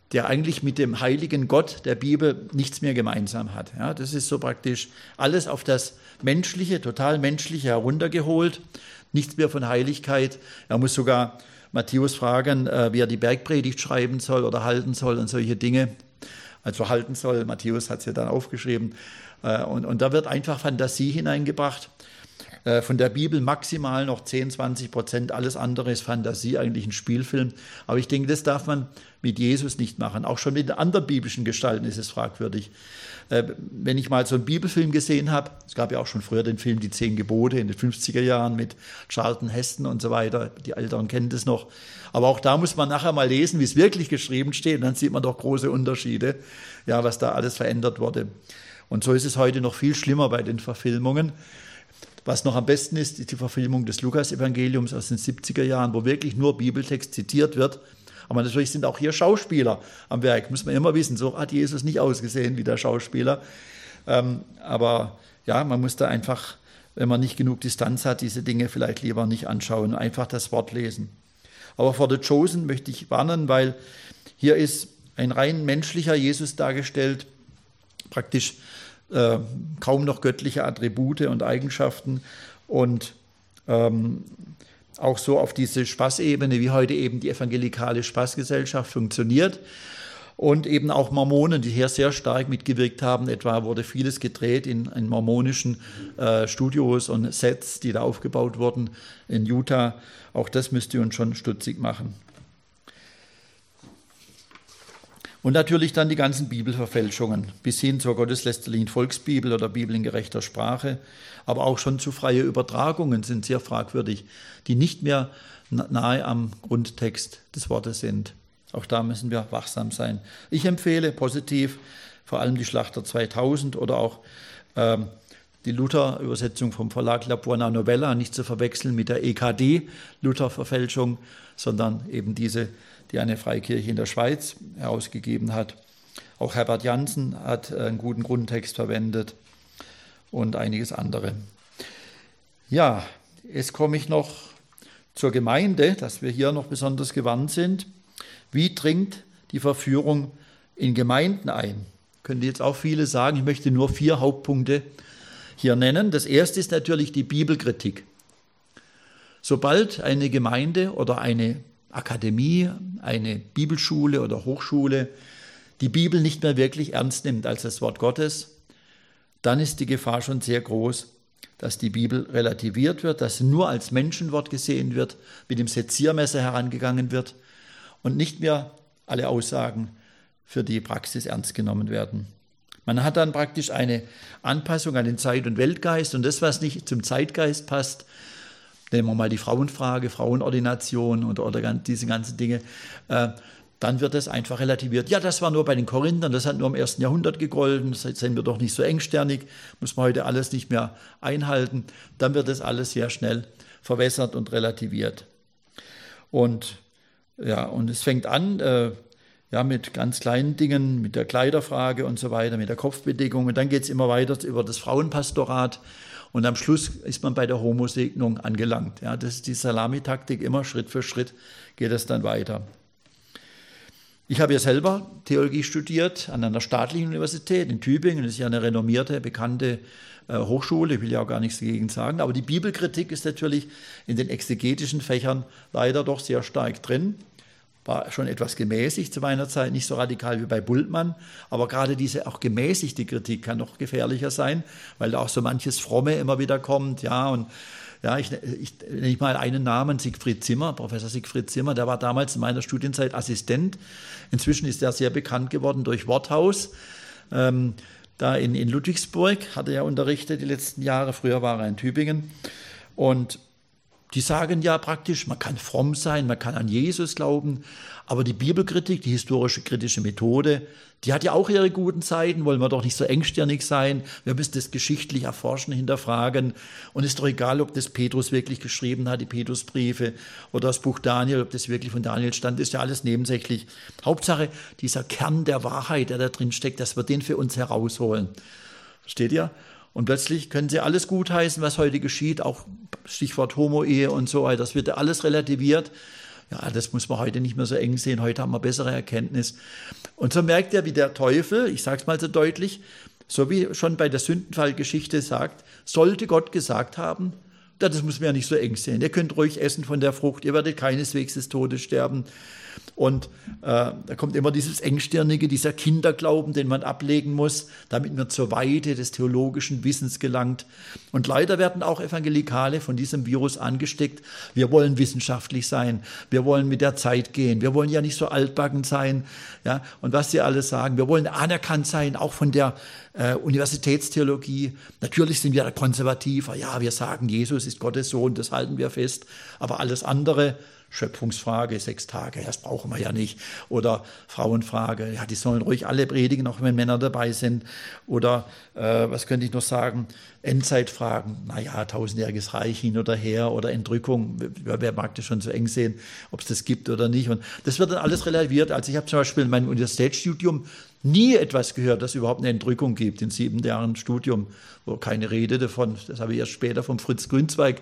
der eigentlich mit dem heiligen Gott der Bibel nichts mehr gemeinsam hat. Ja, das ist so praktisch alles auf das Menschliche, total Menschliche heruntergeholt, nichts mehr von Heiligkeit. Er muss sogar Matthäus fragen, wie er die Bergpredigt schreiben soll oder halten soll und solche Dinge. Also halten soll, Matthäus hat es ja dann aufgeschrieben. Und da wird einfach Fantasie hineingebracht. Von der Bibel maximal noch 10-20%, alles andere ist Fantasie, eigentlich ein Spielfilm. Aber ich denke, das darf man mit Jesus nicht machen. Auch schon mit den anderen biblischen Gestalten ist es fragwürdig. Wenn ich mal so einen Bibelfilm gesehen habe, es gab ja auch schon früher den Film Die 10 Gebote in den 50er Jahren mit Charlton Heston und so weiter, die Älteren kennen das noch. Aber auch da muss man nachher mal lesen, wie es wirklich geschrieben steht, und dann sieht man doch große Unterschiede, ja, was da alles verändert wurde. Und so ist es heute noch viel schlimmer bei den Verfilmungen. Was noch am besten ist, ist die Verfilmung des Lukas-Evangeliums aus den 70er Jahren, wo wirklich nur Bibeltext zitiert wird. Aber natürlich sind auch hier Schauspieler am Werk, muss man immer wissen. So hat Jesus nicht ausgesehen wie der Schauspieler. Aber ja, man muss da einfach, wenn man nicht genug Distanz hat, diese Dinge vielleicht lieber nicht anschauen, einfach das Wort lesen. Aber vor The Chosen möchte ich warnen, weil hier ist ein rein menschlicher Jesus dargestellt, praktisch kaum noch göttliche Attribute und Eigenschaften und auch so auf diese Spaßebene, wie heute eben die evangelikale Spaßgesellschaft funktioniert und eben auch Mormonen, die hier sehr stark mitgewirkt haben. Etwa wurde vieles gedreht in mormonischen Studios und Sets, die da aufgebaut wurden in Utah. Auch das müsste uns schon stutzig machen. Und natürlich dann die ganzen Bibelverfälschungen, bis hin zur gotteslästerlichen Volksbibel oder Bibel in gerechter Sprache. Aber auch schon zu freie Übertragungen sind sehr fragwürdig, die nicht mehr nahe am Grundtext des Wortes sind. Auch da müssen wir wachsam sein. Ich empfehle positiv vor allem die Schlachter 2000 oder auch die Luther-Übersetzung vom Verlag La Buona Novella, nicht zu verwechseln mit der EKD-Luther-Verfälschung, sondern eben diese, die eine Freikirche in der Schweiz herausgegeben hat. Auch Herbert Jansen hat einen guten Grundtext verwendet und einiges andere. Ja, jetzt komme ich noch zur Gemeinde, dass wir hier noch besonders gewandt sind. Wie dringt die Verführung in Gemeinden ein? Können jetzt auch viele sagen, ich möchte nur 4 Hauptpunkte hier nennen. Das erste ist natürlich die Bibelkritik. Sobald eine Gemeinde oder eine Akademie, eine Bibelschule oder Hochschule die Bibel nicht mehr wirklich ernst nimmt als das Wort Gottes, dann ist die Gefahr schon sehr groß, dass die Bibel relativiert wird, dass sie nur als Menschenwort gesehen wird, mit dem Seziermesser herangegangen wird und nicht mehr alle Aussagen für die Praxis ernst genommen werden. Man hat dann praktisch eine Anpassung an den Zeit- und Weltgeist und das, was nicht zum Zeitgeist passt, nehmen wir mal die Frauenfrage, Frauenordination oder diese ganzen Dinge, dann wird das einfach relativiert. Ja, das war nur bei den Korinthern, das hat nur im 1. Jahrhundert gegolten, das sind wir doch nicht so engsternig, muss man heute alles nicht mehr einhalten. Dann wird das alles sehr schnell verwässert und relativiert. Und es fängt an mit ganz kleinen Dingen, mit der Kleiderfrage und so weiter, mit der Kopfbedeckung. Und dann geht es immer weiter über das Frauenpastorat. Und am Schluss ist man bei der Homosegnung angelangt. Ja, das ist die Salamitaktik, immer Schritt für Schritt geht es dann weiter. Ich habe ja selber Theologie studiert an einer staatlichen Universität in Tübingen. Das ist ja eine renommierte, bekannte Hochschule, ich will ja auch gar nichts dagegen sagen. Aber die Bibelkritik ist natürlich in den exegetischen Fächern leider doch sehr stark drin. War schon etwas gemäßigt zu meiner Zeit, nicht so radikal wie bei Bultmann, aber gerade diese auch gemäßigte Kritik kann noch gefährlicher sein, weil da auch so manches Fromme immer wieder kommt. Ja, und ja, ich nenne mal einen Namen, Siegfried Zimmer, Professor Siegfried Zimmer, der war damals in meiner Studienzeit Assistent. Inzwischen ist er sehr bekannt geworden durch Worthaus. Da in Ludwigsburg hat er ja unterrichtet die letzten Jahre, früher war er in Tübingen. Und die sagen ja praktisch, man kann fromm sein, man kann an Jesus glauben, aber die Bibelkritik, die historische kritische Methode, die hat ja auch ihre guten Seiten, wollen wir doch nicht so engstirnig sein, wir müssen das geschichtlich erforschen, hinterfragen und es ist doch egal, ob das Petrus wirklich geschrieben hat, die Petrusbriefe oder das Buch Daniel, ob das wirklich von Daniel stammt, ist ja alles nebensächlich. Hauptsache, dieser Kern der Wahrheit, der da drin steckt, dass wir den für uns herausholen. Versteht ihr? Und plötzlich können sie alles gutheißen, was heute geschieht, auch Stichwort Homo-Ehe und so weiter. Das wird ja alles relativiert. Ja, das muss man heute nicht mehr so eng sehen, heute haben wir bessere Erkenntnis. Und so merkt er, wie der Teufel, ich sage es mal so deutlich, so wie schon bei der Sündenfallgeschichte sagt, sollte Gott gesagt haben, das muss man ja nicht so eng sehen. Ihr könnt ruhig essen von der Frucht, ihr werdet keineswegs des Todes sterben. Und da kommt immer dieses Engstirnige, dieser Kinderglauben, den man ablegen muss, damit man zur Weite des theologischen Wissens gelangt. Und leider werden auch Evangelikale von diesem Virus angesteckt. Wir wollen wissenschaftlich sein, wir wollen mit der Zeit gehen, wir wollen ja nicht so altbacken sein. Ja? Und was sie alles sagen, wir wollen anerkannt sein, auch von der Universitätstheologie. Natürlich sind wir da konservativer, ja, wir sagen, Jesus ist Gottes Sohn, das halten wir fest, aber alles andere, Schöpfungsfrage, 6 Tage, das brauchen wir ja nicht. Oder Frauenfrage, ja, die sollen ruhig alle predigen, auch wenn Männer dabei sind. Oder, was könnte ich noch sagen, Endzeitfragen, naja, 1000-jähriges Reich hin oder her oder Entrückung, wer mag das schon so eng sehen, ob es das gibt oder nicht. Und das wird dann alles relativiert. Also ich habe zum Beispiel in meinem Universitätsstudium nie etwas gehört, dass es überhaupt eine Entrückung gibt in 7 Jahren Studium, wo keine Rede davon, das habe ich erst später vom Fritz Grünzweig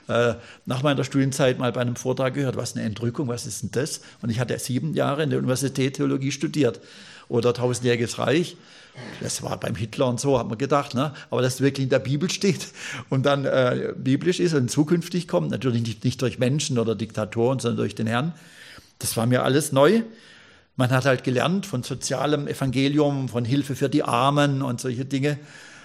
nach meiner Studienzeit mal bei einem Vortrag gehört, was eine Entrückung, was ist denn das? Und ich hatte 7 Jahre in der Universität Theologie studiert oder 1000-jähriges Reich. Das war beim Hitler und so, hat man gedacht, ne? Aber dass es wirklich in der Bibel steht und dann biblisch ist und zukünftig kommt, natürlich nicht durch Menschen oder Diktatoren, sondern durch den Herrn, das war mir alles neu. Man hat halt gelernt von sozialem Evangelium, von Hilfe für die Armen und solche Dinge.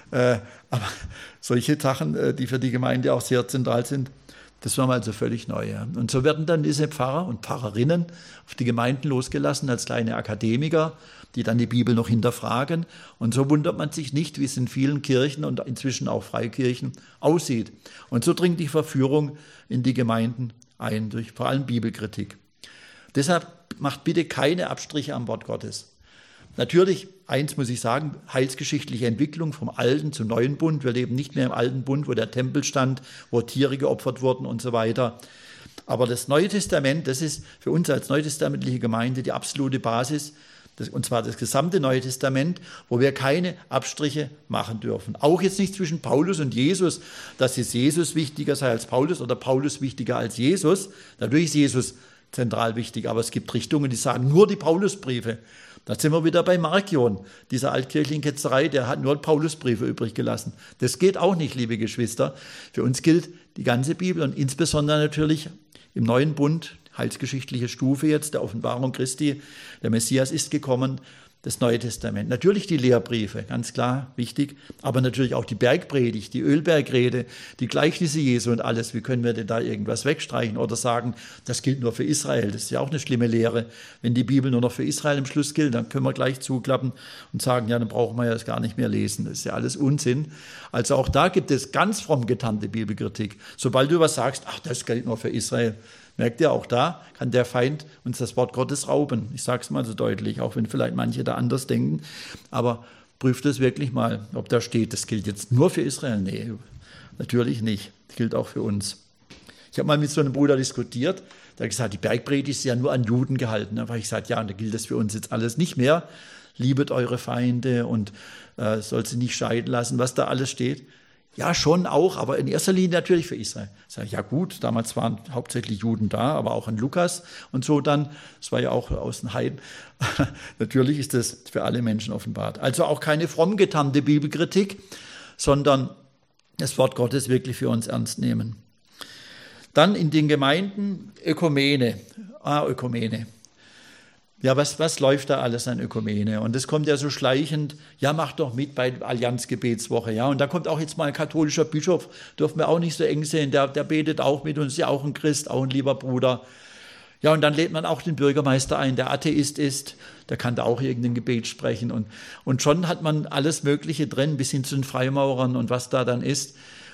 Aber solche Sachen, die für die Gemeinde auch sehr zentral sind, das war mal also völlig neu. Ja. Und so werden dann diese Pfarrer und Pfarrerinnen auf die Gemeinden losgelassen als kleine Akademiker, die dann die Bibel noch hinterfragen. Und so wundert man sich nicht, wie es in vielen Kirchen und inzwischen auch Freikirchen aussieht. Und so dringt die Verführung in die Gemeinden ein, durch vor allem Bibelkritik. Deshalb macht bitte keine Abstriche am Wort Gottes. Natürlich, eins muss ich sagen, heilsgeschichtliche Entwicklung vom Alten zum Neuen Bund. Wir leben nicht mehr im Alten Bund, wo der Tempel stand, wo Tiere geopfert wurden und so weiter. Aber das Neue Testament, das ist für uns als neutestamentliche Gemeinde die absolute Basis, und zwar das gesamte Neue Testament, wo wir keine Abstriche machen dürfen. Auch jetzt nicht zwischen Paulus und Jesus, dass jetzt Jesus wichtiger sei als Paulus oder Paulus wichtiger als Jesus. Natürlich ist Jesus zentral wichtig, aber es gibt Richtungen, die sagen nur die Paulusbriefe. Da sind wir wieder bei Markion, dieser altkirchlichen Ketzerei, der hat nur Paulusbriefe übrig gelassen. Das geht auch nicht, liebe Geschwister. Für uns gilt die ganze Bibel und insbesondere natürlich im Neuen Bund, heilsgeschichtliche Stufe jetzt, der Offenbarung Christi, der Messias ist gekommen, das Neue Testament. Natürlich die Lehrbriefe, ganz klar wichtig, aber natürlich auch die Bergpredigt, die Ölbergrede, die Gleichnisse Jesu und alles. Wie können wir denn da irgendwas wegstreichen oder sagen, das gilt nur für Israel? Das ist ja auch eine schlimme Lehre. Wenn die Bibel nur noch für Israel im Schluss gilt, dann können wir gleich zuklappen und sagen, ja, dann brauchen wir ja das gar nicht mehr lesen. Das ist ja alles Unsinn. Also auch da gibt es ganz fromm getarnte Bibelkritik. Sobald du was sagst, ach, das gilt nur für Israel, merkt ihr, auch da kann der Feind uns das Wort Gottes rauben. Ich sage es mal so deutlich, auch wenn vielleicht manche da anders denken. Aber prüft es wirklich mal, ob da steht, das gilt jetzt nur für Israel. Nee, natürlich nicht. Das gilt auch für uns. Ich habe mal mit so einem Bruder diskutiert, der hat gesagt, die Bergpredigt ist ja nur an Juden gehalten. Da habe ich gesagt, ja, und da gilt das für uns jetzt alles nicht mehr. Liebet eure Feinde und soll sie nicht scheiden lassen, was da alles steht. Ja, schon auch, aber in erster Linie natürlich für Israel. Sag ich, ja gut, damals waren hauptsächlich Juden da, aber auch in Lukas und so dann. Das war ja auch aus den Heiden. Natürlich ist das für alle Menschen offenbart. Also auch keine fromm getarnte Bibelkritik, sondern das Wort Gottes wirklich für uns ernst nehmen. Dann in den Gemeinden Ökumene. Ökumene. Ja, was läuft da alles an Ökumene? Und das kommt ja so schleichend, ja, mach doch mit bei der Allianzgebetswoche, ja. Und da kommt auch jetzt mal ein katholischer Bischof, dürfen wir auch nicht so eng sehen, der betet auch mit uns, ist ja auch ein Christ, auch ein lieber Bruder. Ja, und dann lädt man auch den Bürgermeister ein, der Atheist ist, der kann da auch irgendein Gebet sprechen. Und schon hat man alles Mögliche drin, bis hin zu den Freimaurern und was da dann ist.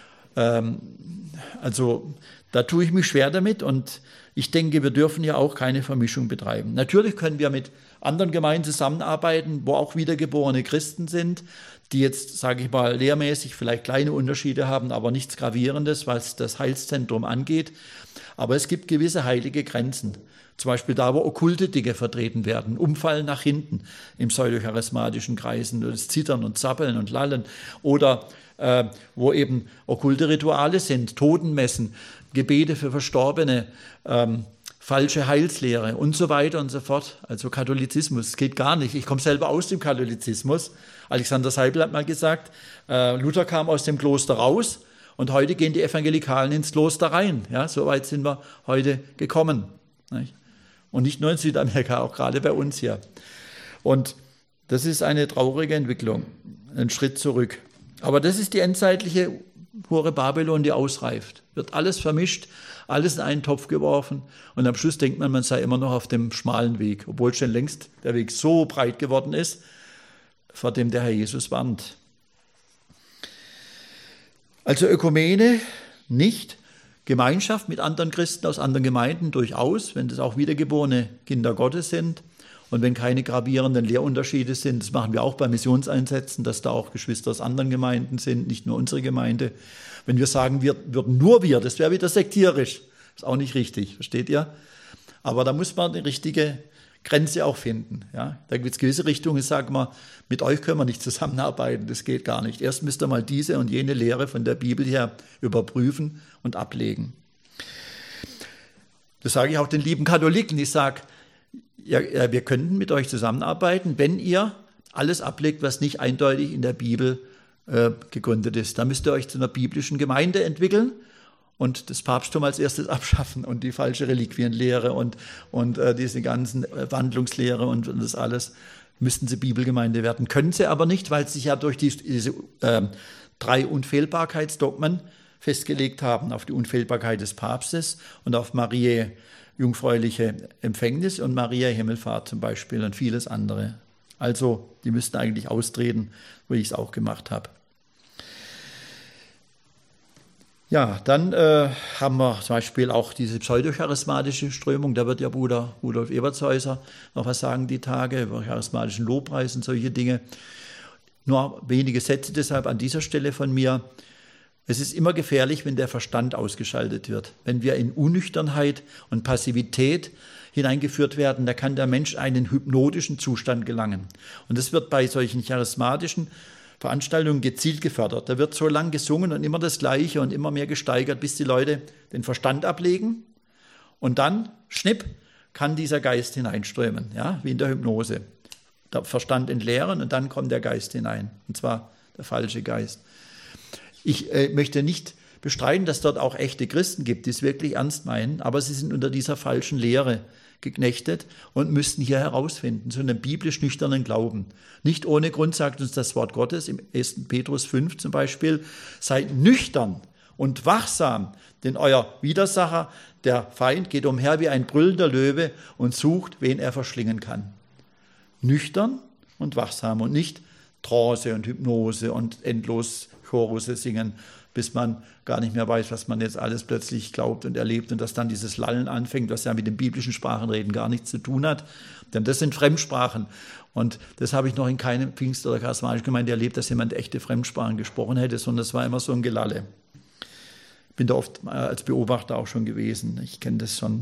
Also da tue ich mich schwer damit und ich denke, wir dürfen ja auch keine Vermischung betreiben. Natürlich können wir mit anderen Gemeinden zusammenarbeiten, wo auch wiedergeborene Christen sind, die jetzt, sage ich mal, lehrmäßig vielleicht kleine Unterschiede haben, aber nichts Gravierendes, was das Heilszentrum angeht. Aber es gibt gewisse heilige Grenzen. Zum Beispiel da, wo okkulte Dinge vertreten werden, Umfallen nach hinten im pseudocharismatischen Kreisen, das Zittern und Zappeln und Lallen. Oder wo eben okkulte Rituale sind, Totenmessen, Gebete für Verstorbene, falsche Heilslehre und so weiter und so fort. Also Katholizismus, das geht gar nicht. Ich komme selber aus dem Katholizismus. Alexander Seibel hat mal gesagt, Luther kam aus dem Kloster raus und heute gehen die Evangelikalen ins Kloster rein. Ja, so weit sind wir heute gekommen. Nicht? Und nicht nur in Südamerika, auch gerade bei uns hier. Und das ist eine traurige Entwicklung, ein Schritt zurück. Aber das ist die endzeitliche Hure Babylon, die ausreift. Wird alles vermischt, alles in einen Topf geworfen und am Schluss denkt man sei immer noch auf dem schmalen Weg, obwohl schon längst der Weg so breit geworden ist, vor dem der Herr Jesus warnt. Also Ökumene nicht, Gemeinschaft mit anderen Christen aus anderen Gemeinden durchaus, wenn das auch wiedergeborene Kinder Gottes sind und wenn keine gravierenden Lehrunterschiede sind. Das machen wir auch bei Missionseinsätzen, dass da auch Geschwister aus anderen Gemeinden sind, nicht nur unsere Gemeinde. Wenn wir sagen, wir würden nur wir, das wäre wieder sektierisch. Ist auch nicht richtig, versteht ihr? Aber da muss man eine richtige Grenze auch finden. Ja? Da gibt es gewisse Richtungen, sagen wir, mit euch können wir nicht zusammenarbeiten, das geht gar nicht. Erst müsst ihr mal diese und jene Lehre von der Bibel her überprüfen und ablegen. Das sage ich auch den lieben Katholiken. Ich sage, ja, wir könnten mit euch zusammenarbeiten, wenn ihr alles ablegt, was nicht eindeutig in der Bibel gegründet ist. Da müsst ihr euch zu einer biblischen Gemeinde entwickeln und das Papsttum als erstes abschaffen und die falsche Reliquienlehre und diese ganzen Wandlungslehre und das alles, müssten sie Bibelgemeinde werden. Können sie aber nicht, weil sie sich ja durch diese 3 Unfehlbarkeitsdogmen festgelegt haben, auf die Unfehlbarkeit des Papstes und auf Mariä jungfräuliche Empfängnis und Maria Himmelfahrt zum Beispiel und vieles andere. Also die müssten eigentlich austreten, wie ich es auch gemacht habe. Ja, dann haben wir zum Beispiel auch diese pseudocharismatische Strömung. Da wird ja Bruder Rudolf Ebertshäuser noch was sagen die Tage über charismatischen Lobpreis und solche Dinge. Nur wenige Sätze deshalb an dieser Stelle von mir. Es ist immer gefährlich, wenn der Verstand ausgeschaltet wird. Wenn wir in Unnüchternheit und Passivität hineingeführt werden, da kann der Mensch einen hypnotischen Zustand gelangen. Und das wird bei solchen charismatischen Veranstaltungen gezielt gefördert. Da wird so lang gesungen und immer das Gleiche und immer mehr gesteigert, bis die Leute den Verstand ablegen. Und dann, schnipp, kann dieser Geist hineinströmen, ja, wie in der Hypnose. Der Verstand entleeren und dann kommt der Geist hinein. Und zwar der falsche Geist. Ich möchte nicht bestreiten, dass dort auch echte Christen gibt, die es wirklich ernst meinen, aber sie sind unter dieser falschen Lehre geknechtet und müssten hier herausfinden, zu einem biblisch nüchternen Glauben. Nicht ohne Grund sagt uns das Wort Gottes im 1. Petrus 5 zum Beispiel, seid nüchtern und wachsam, denn euer Widersacher, der Feind, geht umher wie ein brüllender Löwe und sucht, wen er verschlingen kann. Nüchtern und wachsam und nicht Trance und Hypnose und endlos Chorusse singen, bis man gar nicht mehr weiß, was man jetzt alles plötzlich glaubt und erlebt und dass dann dieses Lallen anfängt, was ja mit dem biblischen Sprachenreden gar nichts zu tun hat. Denn das sind Fremdsprachen. Und das habe ich noch in keinem Pfingst- oder charismatischen Gemeinde erlebt, dass jemand echte Fremdsprachen gesprochen hätte, sondern das war immer so ein Gelalle. Ich bin da oft als Beobachter auch schon gewesen. Ich kenne das schon.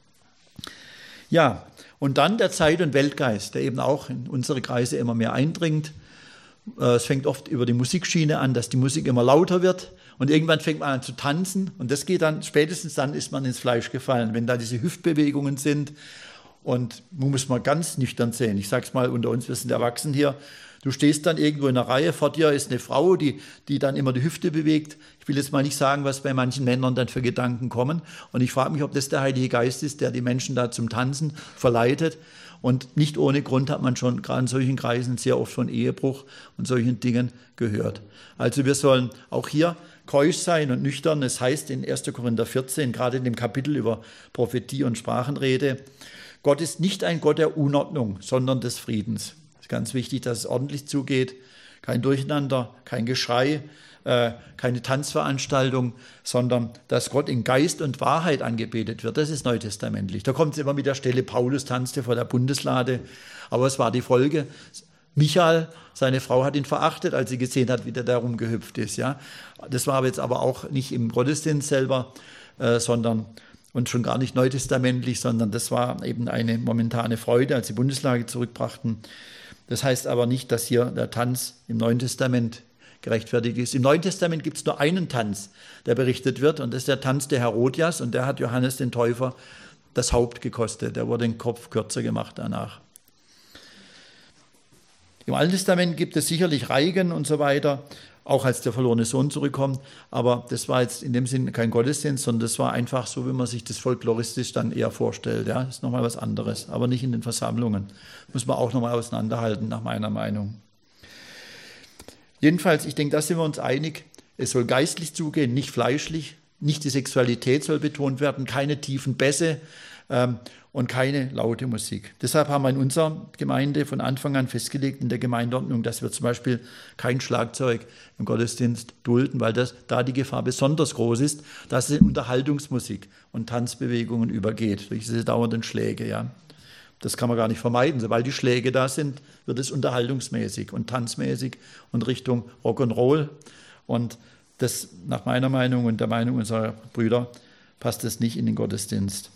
Ja, und dann der Zeit- und Weltgeist, der eben auch in unsere Kreise immer mehr eindringt. Es fängt oft über die Musikschiene an, dass die Musik immer lauter wird und irgendwann fängt man an zu tanzen und das geht dann, spätestens dann ist man ins Fleisch gefallen, wenn da diese Hüftbewegungen sind und man muss mal ganz nüchtern sehen. Ich sage es mal unter uns, wir sind erwachsen hier, du stehst dann irgendwo in einer Reihe, vor dir ist eine Frau, die dann immer die Hüfte bewegt. Ich will jetzt mal nicht sagen, was bei manchen Männern dann für Gedanken kommen und ich frage mich, ob das der Heilige Geist ist, der die Menschen da zum Tanzen verleitet. Und nicht ohne Grund hat man schon gerade in solchen Kreisen sehr oft von Ehebruch und solchen Dingen gehört. Also wir sollen auch hier keusch sein und nüchtern. Es heißt in 1. Korinther 14, gerade in dem Kapitel über Prophetie und Sprachenrede, Gott ist nicht ein Gott der Unordnung, sondern des Friedens. Es ist ganz wichtig, dass es ordentlich zugeht. Kein Durcheinander, kein Geschrei, keine Tanzveranstaltung, sondern dass Gott in Geist und Wahrheit angebetet wird. Das ist neutestamentlich. Da kommt es immer mit der Stelle, Paulus tanzte vor der Bundeslade, aber es war die Folge. Michael, seine Frau, hat ihn verachtet, als sie gesehen hat, wie der da rumgehüpft ist. Ja? Das war jetzt aber auch nicht im Gottesdienst selber, sondern und schon gar nicht neutestamentlich, sondern das war eben eine momentane Freude, als die Bundeslade zurückbrachten. Das heißt aber nicht, dass hier der Tanz im Neuen Testament gerechtfertigt ist. Im Neuen Testament gibt es nur einen Tanz, der berichtet wird, und das ist der Tanz der Herodias, und der hat Johannes den Täufer das Haupt gekostet. Er wurde den Kopf kürzer gemacht danach. Im Alten Testament gibt es sicherlich Reigen und so weiter, auch als der verlorene Sohn zurückkommt. Aber das war jetzt in dem Sinn kein Gottesdienst, sondern das war einfach so, wie man sich das folkloristisch dann eher vorstellt. Ja, das ist nochmal was anderes, aber nicht in den Versammlungen. Muss man auch nochmal auseinanderhalten, nach meiner Meinung. Jedenfalls, ich denke, da sind wir uns einig. Es soll geistlich zugehen, nicht fleischlich. Nicht die Sexualität soll betont werden, keine tiefen Bässe und keine laute Musik. Deshalb haben wir in unserer Gemeinde von Anfang an festgelegt in der Gemeindeordnung, dass wir zum Beispiel kein Schlagzeug im Gottesdienst dulden, weil da die Gefahr besonders groß ist, dass es in Unterhaltungsmusik und Tanzbewegungen übergeht, durch diese dauernden Schläge. Ja. Das kann man gar nicht vermeiden. Sobald die Schläge da sind, wird es unterhaltungsmäßig und tanzmäßig und Richtung Rock'n'Roll. Und das nach meiner Meinung und der Meinung unserer Brüder passt das nicht in den Gottesdienst.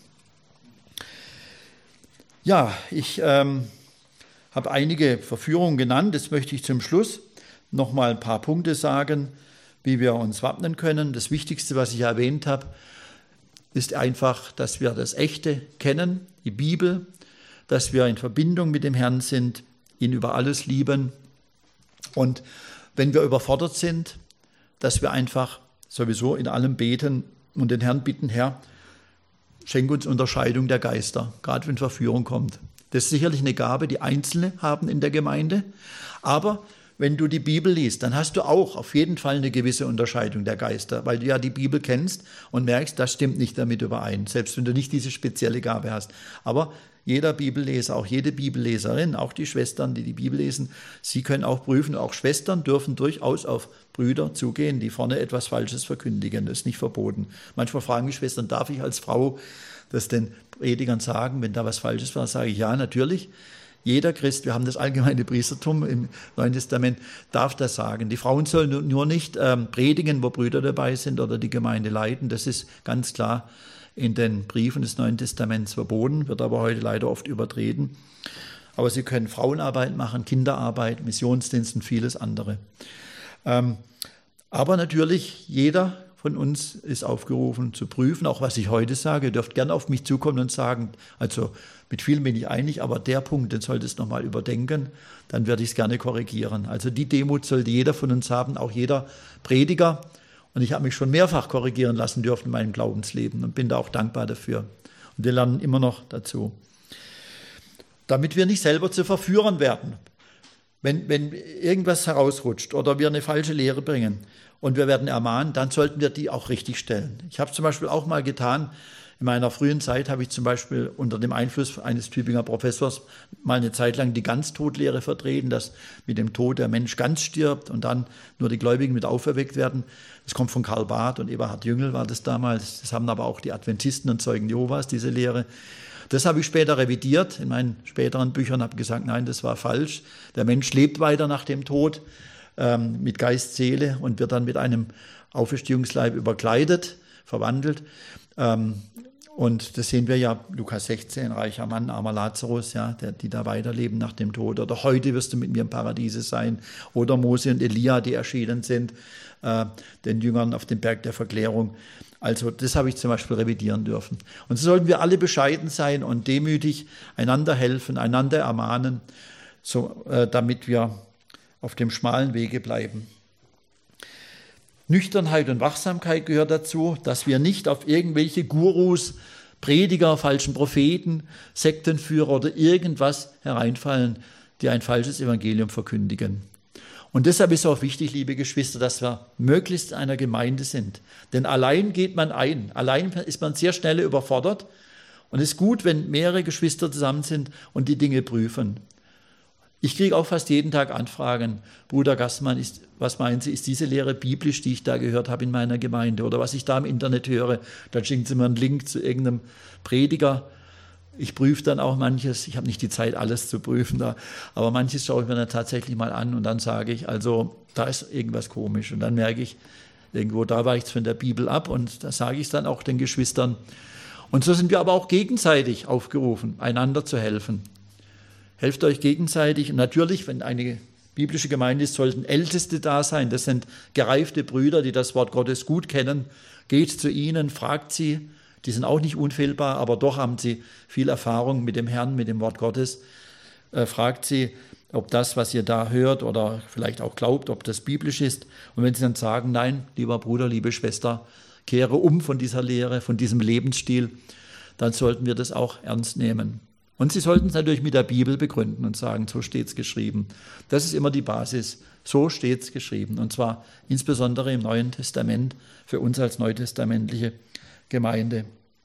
Ja, ich habe einige Verführungen genannt. Jetzt möchte ich zum Schluss noch mal ein paar Punkte sagen, wie wir uns wappnen können. Das Wichtigste, was ich erwähnt habe, ist einfach, dass wir das Echte kennen, die Bibel, dass wir in Verbindung mit dem Herrn sind, ihn über alles lieben. Und wenn wir überfordert sind, dass wir einfach sowieso in allem beten und den Herrn bitten, Herr, schenke uns Unterscheidung der Geister, gerade wenn Verführung kommt. Das ist sicherlich eine Gabe, die Einzelne haben in der Gemeinde. Aber wenn du die Bibel liest, dann hast du auch auf jeden Fall eine gewisse Unterscheidung der Geister, weil du ja die Bibel kennst und merkst, das stimmt nicht damit überein, selbst wenn du nicht diese spezielle Gabe hast. Aber jeder Bibelleser, auch jede Bibelleserin, auch die Schwestern, die die Bibel lesen, sie können auch prüfen. Auch Schwestern dürfen durchaus auf Brüder zugehen, die vorne etwas Falsches verkündigen. Das ist nicht verboten. Manchmal fragen die Schwestern, darf ich als Frau das den Predigern sagen, wenn da was Falsches war? Sage ich, ja, natürlich. Jeder Christ, wir haben das allgemeine Priestertum im Neuen Testament, darf das sagen. Die Frauen sollen nur nicht predigen, wo Brüder dabei sind oder die Gemeinde leiten. Das ist ganz klar in den Briefen des Neuen Testaments verboten, wird aber heute leider oft übertreten. Aber sie können Frauenarbeit machen, Kinderarbeit, Missionsdienst und vieles andere. Aber natürlich, jeder von uns ist aufgerufen zu prüfen, auch was ich heute sage. Ihr dürft gerne auf mich zukommen und sagen, also mit vielen bin ich einig, aber der Punkt, den solltest du nochmal überdenken, dann werde ich es gerne korrigieren. Also die Demut sollte jeder von uns haben, auch jeder Prediger. Und ich habe mich schon mehrfach korrigieren lassen dürfen in meinem Glaubensleben und bin da auch dankbar dafür. Und wir lernen immer noch dazu. Damit wir nicht selber zu Verführern werden. Wenn irgendwas herausrutscht oder wir eine falsche Lehre bringen und wir werden ermahnt, dann sollten wir die auch richtig stellen. Ich habe zum Beispiel auch mal getan, in meiner frühen Zeit habe ich zum Beispiel unter dem Einfluss eines Tübinger Professors mal eine Zeit lang die Ganztodlehre vertreten, dass mit dem Tod der Mensch ganz stirbt und dann nur die Gläubigen mit auferweckt werden. Das kommt von Karl Barth und Eberhard Jüngel war das damals. Das haben aber auch die Adventisten und Zeugen Jehovas, diese Lehre. Das habe ich später revidiert in meinen späteren Büchern, habe gesagt, nein, das war falsch. Der Mensch lebt weiter nach dem Tod mit Geist, Seele und wird dann mit einem Auferstehungsleib überkleidet, verwandelt. Und das sehen wir ja, Lukas 16, reicher Mann, armer Lazarus, ja, die da weiterleben nach dem Tod. Oder heute wirst du mit mir im Paradiese sein. Oder Mose und Elia, die erschienen sind, den Jüngern auf dem Berg der Verklärung. Also das habe ich zum Beispiel revidieren dürfen. Und so sollten wir alle bescheiden sein und demütig einander helfen, einander ermahnen, so, damit wir auf dem schmalen Wege bleiben. Nüchternheit und Wachsamkeit gehört dazu, dass wir nicht auf irgendwelche Gurus, Prediger, falschen Propheten, Sektenführer oder irgendwas hereinfallen, die ein falsches Evangelium verkündigen. Und deshalb ist auch wichtig, liebe Geschwister, dass wir möglichst in einer Gemeinde sind. Denn allein geht man ein. Allein ist man sehr schnell überfordert. Und es ist gut, wenn mehrere Geschwister zusammen sind und die Dinge prüfen. Ich kriege auch fast jeden Tag Anfragen. Bruder Gassmann, was meinen Sie, ist diese Lehre biblisch, die ich da gehört habe in meiner Gemeinde? Oder was ich da im Internet höre? Dann schicken Sie mir einen Link zu irgendeinem Prediger. Ich prüfe dann auch manches. Ich habe nicht die Zeit, alles zu prüfen da. Aber manches schaue ich mir dann tatsächlich mal an und dann sage ich, also da ist irgendwas komisch. Und dann merke ich, irgendwo da weicht es von der Bibel ab. Und da sage ich es dann auch den Geschwistern. Und so sind wir aber auch gegenseitig aufgerufen, einander zu helfen. Helft euch gegenseitig. Und natürlich, wenn eine biblische Gemeinde ist, sollten Älteste da sein. Das sind gereifte Brüder, die das Wort Gottes gut kennen. Geht zu ihnen, fragt sie, Die sind auch nicht unfehlbar, aber doch haben sie viel Erfahrung mit dem Herrn, mit dem Wort Gottes. Fragt sie, ob das, was ihr da hört oder vielleicht auch glaubt, ob das biblisch ist. Und wenn sie dann sagen, nein, lieber Bruder, liebe Schwester, kehre um von dieser Lehre, von diesem Lebensstil, dann sollten wir das auch ernst nehmen. Und sie sollten es natürlich mit der Bibel begründen und sagen, so steht es geschrieben. Das ist immer die Basis. So steht es geschrieben. Und zwar insbesondere im Neuen Testament, für uns als neutestamentliche Gemeinde.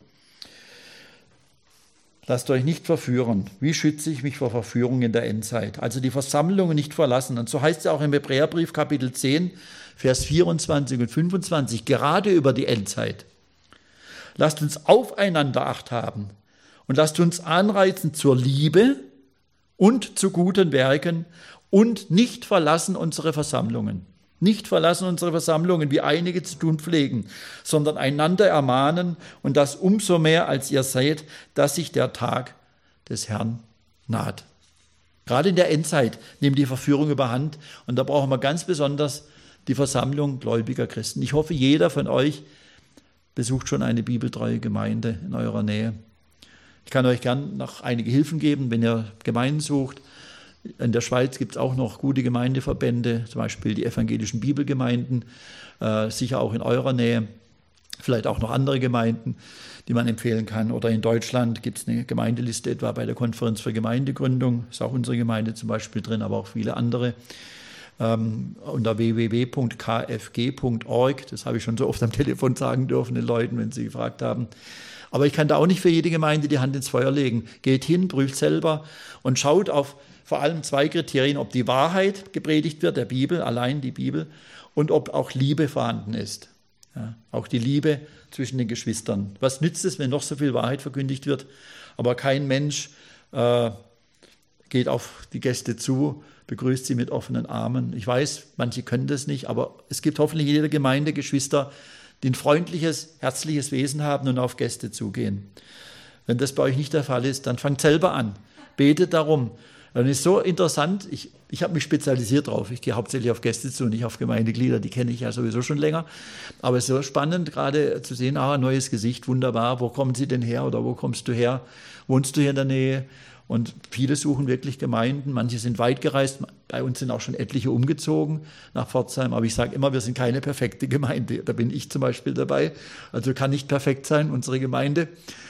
Lasst euch nicht verführen. Wie schütze ich mich vor Verführung in der Endzeit? Also die Versammlungen nicht verlassen. Und so heißt es auch im Hebräerbrief Kapitel 10, Vers 24 und 25, gerade über die Endzeit. Lasst uns aufeinander Acht haben und lasst uns anreizen zur Liebe und zu guten Werken und nicht verlassen unsere Versammlungen. Nicht verlassen unsere Versammlungen, wie einige zu tun pflegen, sondern einander ermahnen und das umso mehr, als ihr seht, dass sich der Tag des Herrn naht. Gerade in der Endzeit nimmt die Verführung überhand und da brauchen wir ganz besonders die Versammlung gläubiger Christen. Ich hoffe, jeder von euch besucht schon eine bibeltreue Gemeinde in eurer Nähe. Ich kann euch gern noch einige Hilfen geben, wenn ihr Gemeinden sucht. In der Schweiz gibt es auch noch gute Gemeindeverbände, zum Beispiel die evangelischen Bibelgemeinden, sicher auch in eurer Nähe, vielleicht auch noch andere Gemeinden, die man empfehlen kann. Oder in Deutschland gibt es eine Gemeindeliste etwa bei der Konferenz für Gemeindegründung, ist auch unsere Gemeinde zum Beispiel drin, aber auch viele andere. Unter www.kfg.org, das habe ich schon so oft am Telefon sagen dürfen den Leuten, wenn sie gefragt haben. Aber ich kann da auch nicht für jede Gemeinde die Hand ins Feuer legen. Geht hin, prüft selber und schaut auf vor allem 2 Kriterien, ob die Wahrheit gepredigt wird, der Bibel, allein die Bibel, und ob auch Liebe vorhanden ist. Ja, auch die Liebe zwischen den Geschwistern. Was nützt es, wenn noch so viel Wahrheit verkündigt wird, aber kein Mensch geht auf die Gäste zu, begrüßt sie mit offenen Armen. Ich weiß, manche können das nicht, aber es gibt hoffentlich in jeder Gemeinde Geschwister, die ein freundliches, herzliches Wesen haben und auf Gäste zugehen. Wenn das bei euch nicht der Fall ist, dann fangt selber an. Betet darum. Und es ist so interessant, ich habe mich spezialisiert drauf. Ich gehe hauptsächlich auf Gäste zu, nicht auf Gemeindeglieder, die kenne ich ja sowieso schon länger. Aber es ist so spannend, gerade zu sehen, ein neues Gesicht, wunderbar, wo kommen Sie denn her oder wo kommst du her? Wohnst du hier in der Nähe? Und viele suchen wirklich Gemeinden, manche sind weit gereist, bei uns sind auch schon etliche umgezogen nach Pforzheim, aber ich sage immer, wir sind keine perfekte Gemeinde, da bin ich zum Beispiel dabei, also kann nicht perfekt sein, unsere Gemeinde,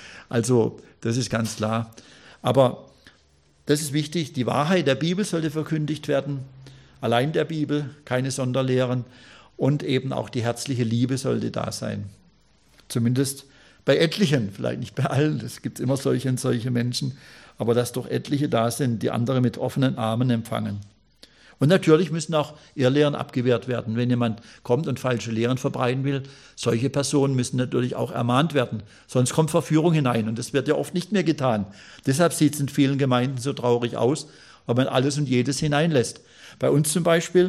also das ist ganz klar. Aber das ist wichtig, die Wahrheit der Bibel sollte verkündigt werden, allein der Bibel, keine Sonderlehren und eben auch die herzliche Liebe sollte da sein, zumindest bei etlichen, vielleicht nicht bei allen, es gibt immer solche und solche Menschen, aber dass doch etliche da sind, die andere mit offenen Armen empfangen. Und natürlich müssen auch Irrlehren abgewehrt werden. Wenn jemand kommt und falsche Lehren verbreiten will, solche Personen müssen natürlich auch ermahnt werden. Sonst kommt Verführung hinein und das wird ja oft nicht mehr getan. Deshalb sieht es in vielen Gemeinden so traurig aus, weil man alles und jedes hineinlässt. Bei uns zum Beispiel,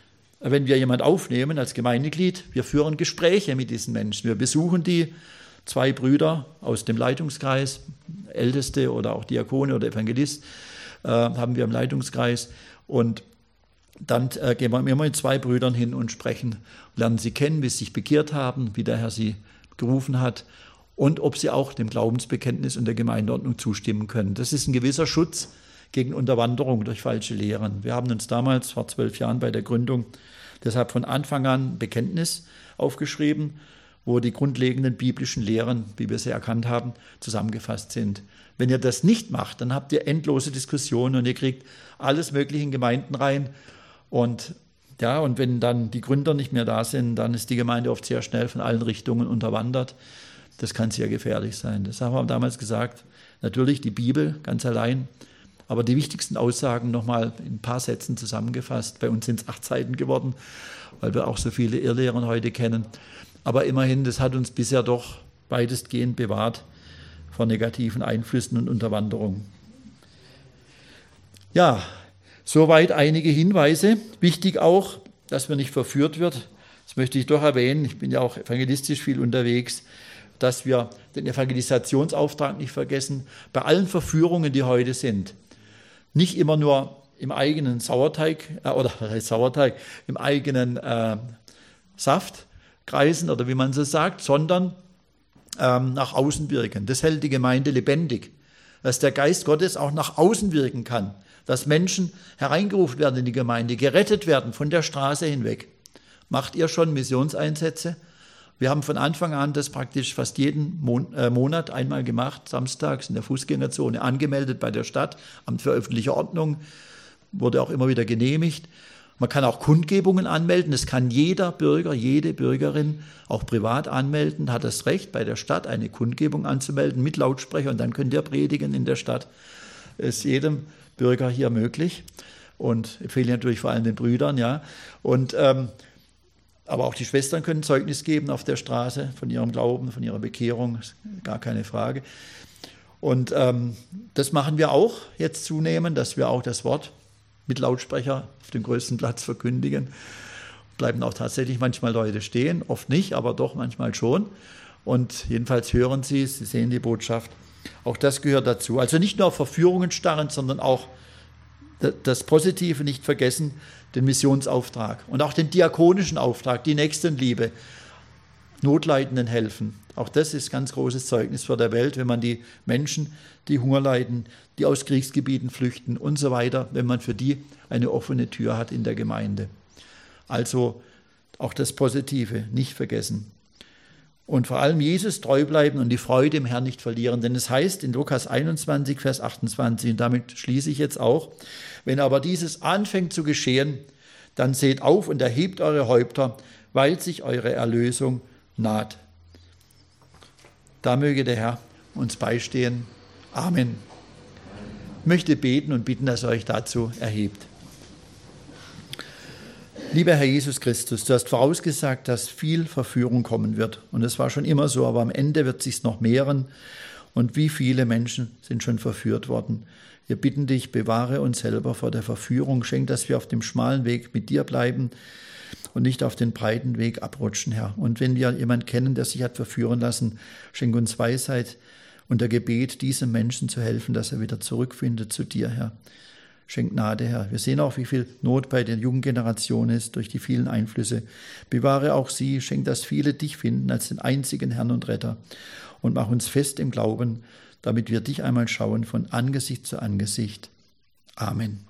wenn wir jemand aufnehmen als Gemeindeglied, wir führen Gespräche mit diesen Menschen. Wir besuchen die, 2 Brüder aus dem Leitungskreis, Älteste oder auch Diakone oder Evangelist, haben wir im Leitungskreis. Und dann gehen wir immer mit 2 Brüdern hin und sprechen, lernen sie kennen, wie sie sich bekehrt haben, wie der Herr sie gerufen hat und ob sie auch dem Glaubensbekenntnis und der Gemeindeordnung zustimmen können. Das ist ein gewisser Schutz gegen Unterwanderung durch falsche Lehren. Wir haben uns damals vor 12 Jahren bei der Gründung deshalb von Anfang an Bekenntnis aufgeschrieben, wo die grundlegenden biblischen Lehren, wie wir sie erkannt haben, zusammengefasst sind. Wenn ihr das nicht macht, dann habt ihr endlose Diskussionen und ihr kriegt alles Mögliche in Gemeinden rein. Und wenn dann die Gründer nicht mehr da sind, dann ist die Gemeinde oft sehr schnell von allen Richtungen unterwandert. Das kann sehr gefährlich sein. Das haben wir damals gesagt. Natürlich die Bibel ganz allein, aber die wichtigsten Aussagen nochmal in ein paar Sätzen zusammengefasst. Bei uns sind es 8 Seiten geworden, weil wir auch so viele Irrlehren heute kennen. Aber immerhin, das hat uns bisher doch weitestgehend bewahrt vor negativen Einflüssen und Unterwanderung. Ja, soweit einige Hinweise. Wichtig auch, dass man nicht verführt wird. Das möchte ich doch erwähnen. Ich bin ja auch evangelistisch viel unterwegs, dass wir den Evangelisationsauftrag nicht vergessen. Bei allen Verführungen, die heute sind, nicht immer nur im eigenen im eigenen Saft kreisen oder wie man so sagt, sondern nach außen wirken. Das hält die Gemeinde lebendig, dass der Geist Gottes auch nach außen wirken kann, dass Menschen hereingerufen werden in die Gemeinde, gerettet werden von der Straße hinweg. Macht ihr schon Missionseinsätze? Wir haben von Anfang an das praktisch fast jeden Monat einmal gemacht, samstags in der Fußgängerzone, angemeldet bei der Stadt, Amt für öffentliche Ordnung, wurde auch immer wieder genehmigt. Man kann auch Kundgebungen anmelden, das kann jeder Bürger, jede Bürgerin auch privat anmelden, hat das Recht, bei der Stadt eine Kundgebung anzumelden mit Lautsprecher und dann könnt ihr predigen in der Stadt. Ist jedem Bürger hier möglich und empfehle natürlich vor allem den Brüdern, ja. Und aber auch die Schwestern können Zeugnis geben auf der Straße von ihrem Glauben, von ihrer Bekehrung, gar keine Frage. Und das machen wir auch jetzt zunehmend, dass wir auch das Wort mit Lautsprecher auf dem größten Platz verkündigen. Bleiben auch tatsächlich manchmal Leute stehen, oft nicht, aber doch manchmal schon. Und jedenfalls hören sie es, sie sehen die Botschaft. Auch das gehört dazu. Also nicht nur auf Verführungen starren, sondern auch das Positive nicht vergessen, den Missionsauftrag und auch den diakonischen Auftrag, die Nächstenliebe, Notleidenden helfen. Auch das ist ganz großes Zeugnis für der Welt, wenn man die Menschen, die Hunger leiden, die aus Kriegsgebieten flüchten und so weiter, wenn man für die eine offene Tür hat in der Gemeinde. Also auch das Positive nicht vergessen. Und vor allem Jesus treu bleiben und die Freude im Herrn nicht verlieren. Denn es heißt in Lukas 21, Vers 28, und damit schließe ich jetzt auch, wenn aber dieses anfängt zu geschehen, dann seht auf und erhebt eure Häupter, weil sich eure Erlösung naht. Da möge der Herr uns beistehen. Amen. Ich möchte beten und bitten, dass ihr euch dazu erhebt. Lieber Herr Jesus Christus, du hast vorausgesagt, dass viel Verführung kommen wird. Und es war schon immer so, aber am Ende wird es sich noch mehren. Und wie viele Menschen sind schon verführt worden. Wir bitten dich, bewahre uns selber vor der Verführung. Schenk, dass wir auf dem schmalen Weg mit dir bleiben und nicht auf den breiten Weg abrutschen, Herr. Und wenn wir jemanden kennen, der sich hat verführen lassen, schenk uns Weisheit und der Gebet, diesem Menschen zu helfen, dass er wieder zurückfindet zu dir, Herr. Schenk Gnade, Herr. Wir sehen auch, wie viel Not bei der jungen Generation ist durch die vielen Einflüsse. Bewahre auch sie, schenk, dass viele dich finden als den einzigen Herrn und Retter. Und mach uns fest im Glauben, damit wir dich einmal schauen von Angesicht zu Angesicht. Amen.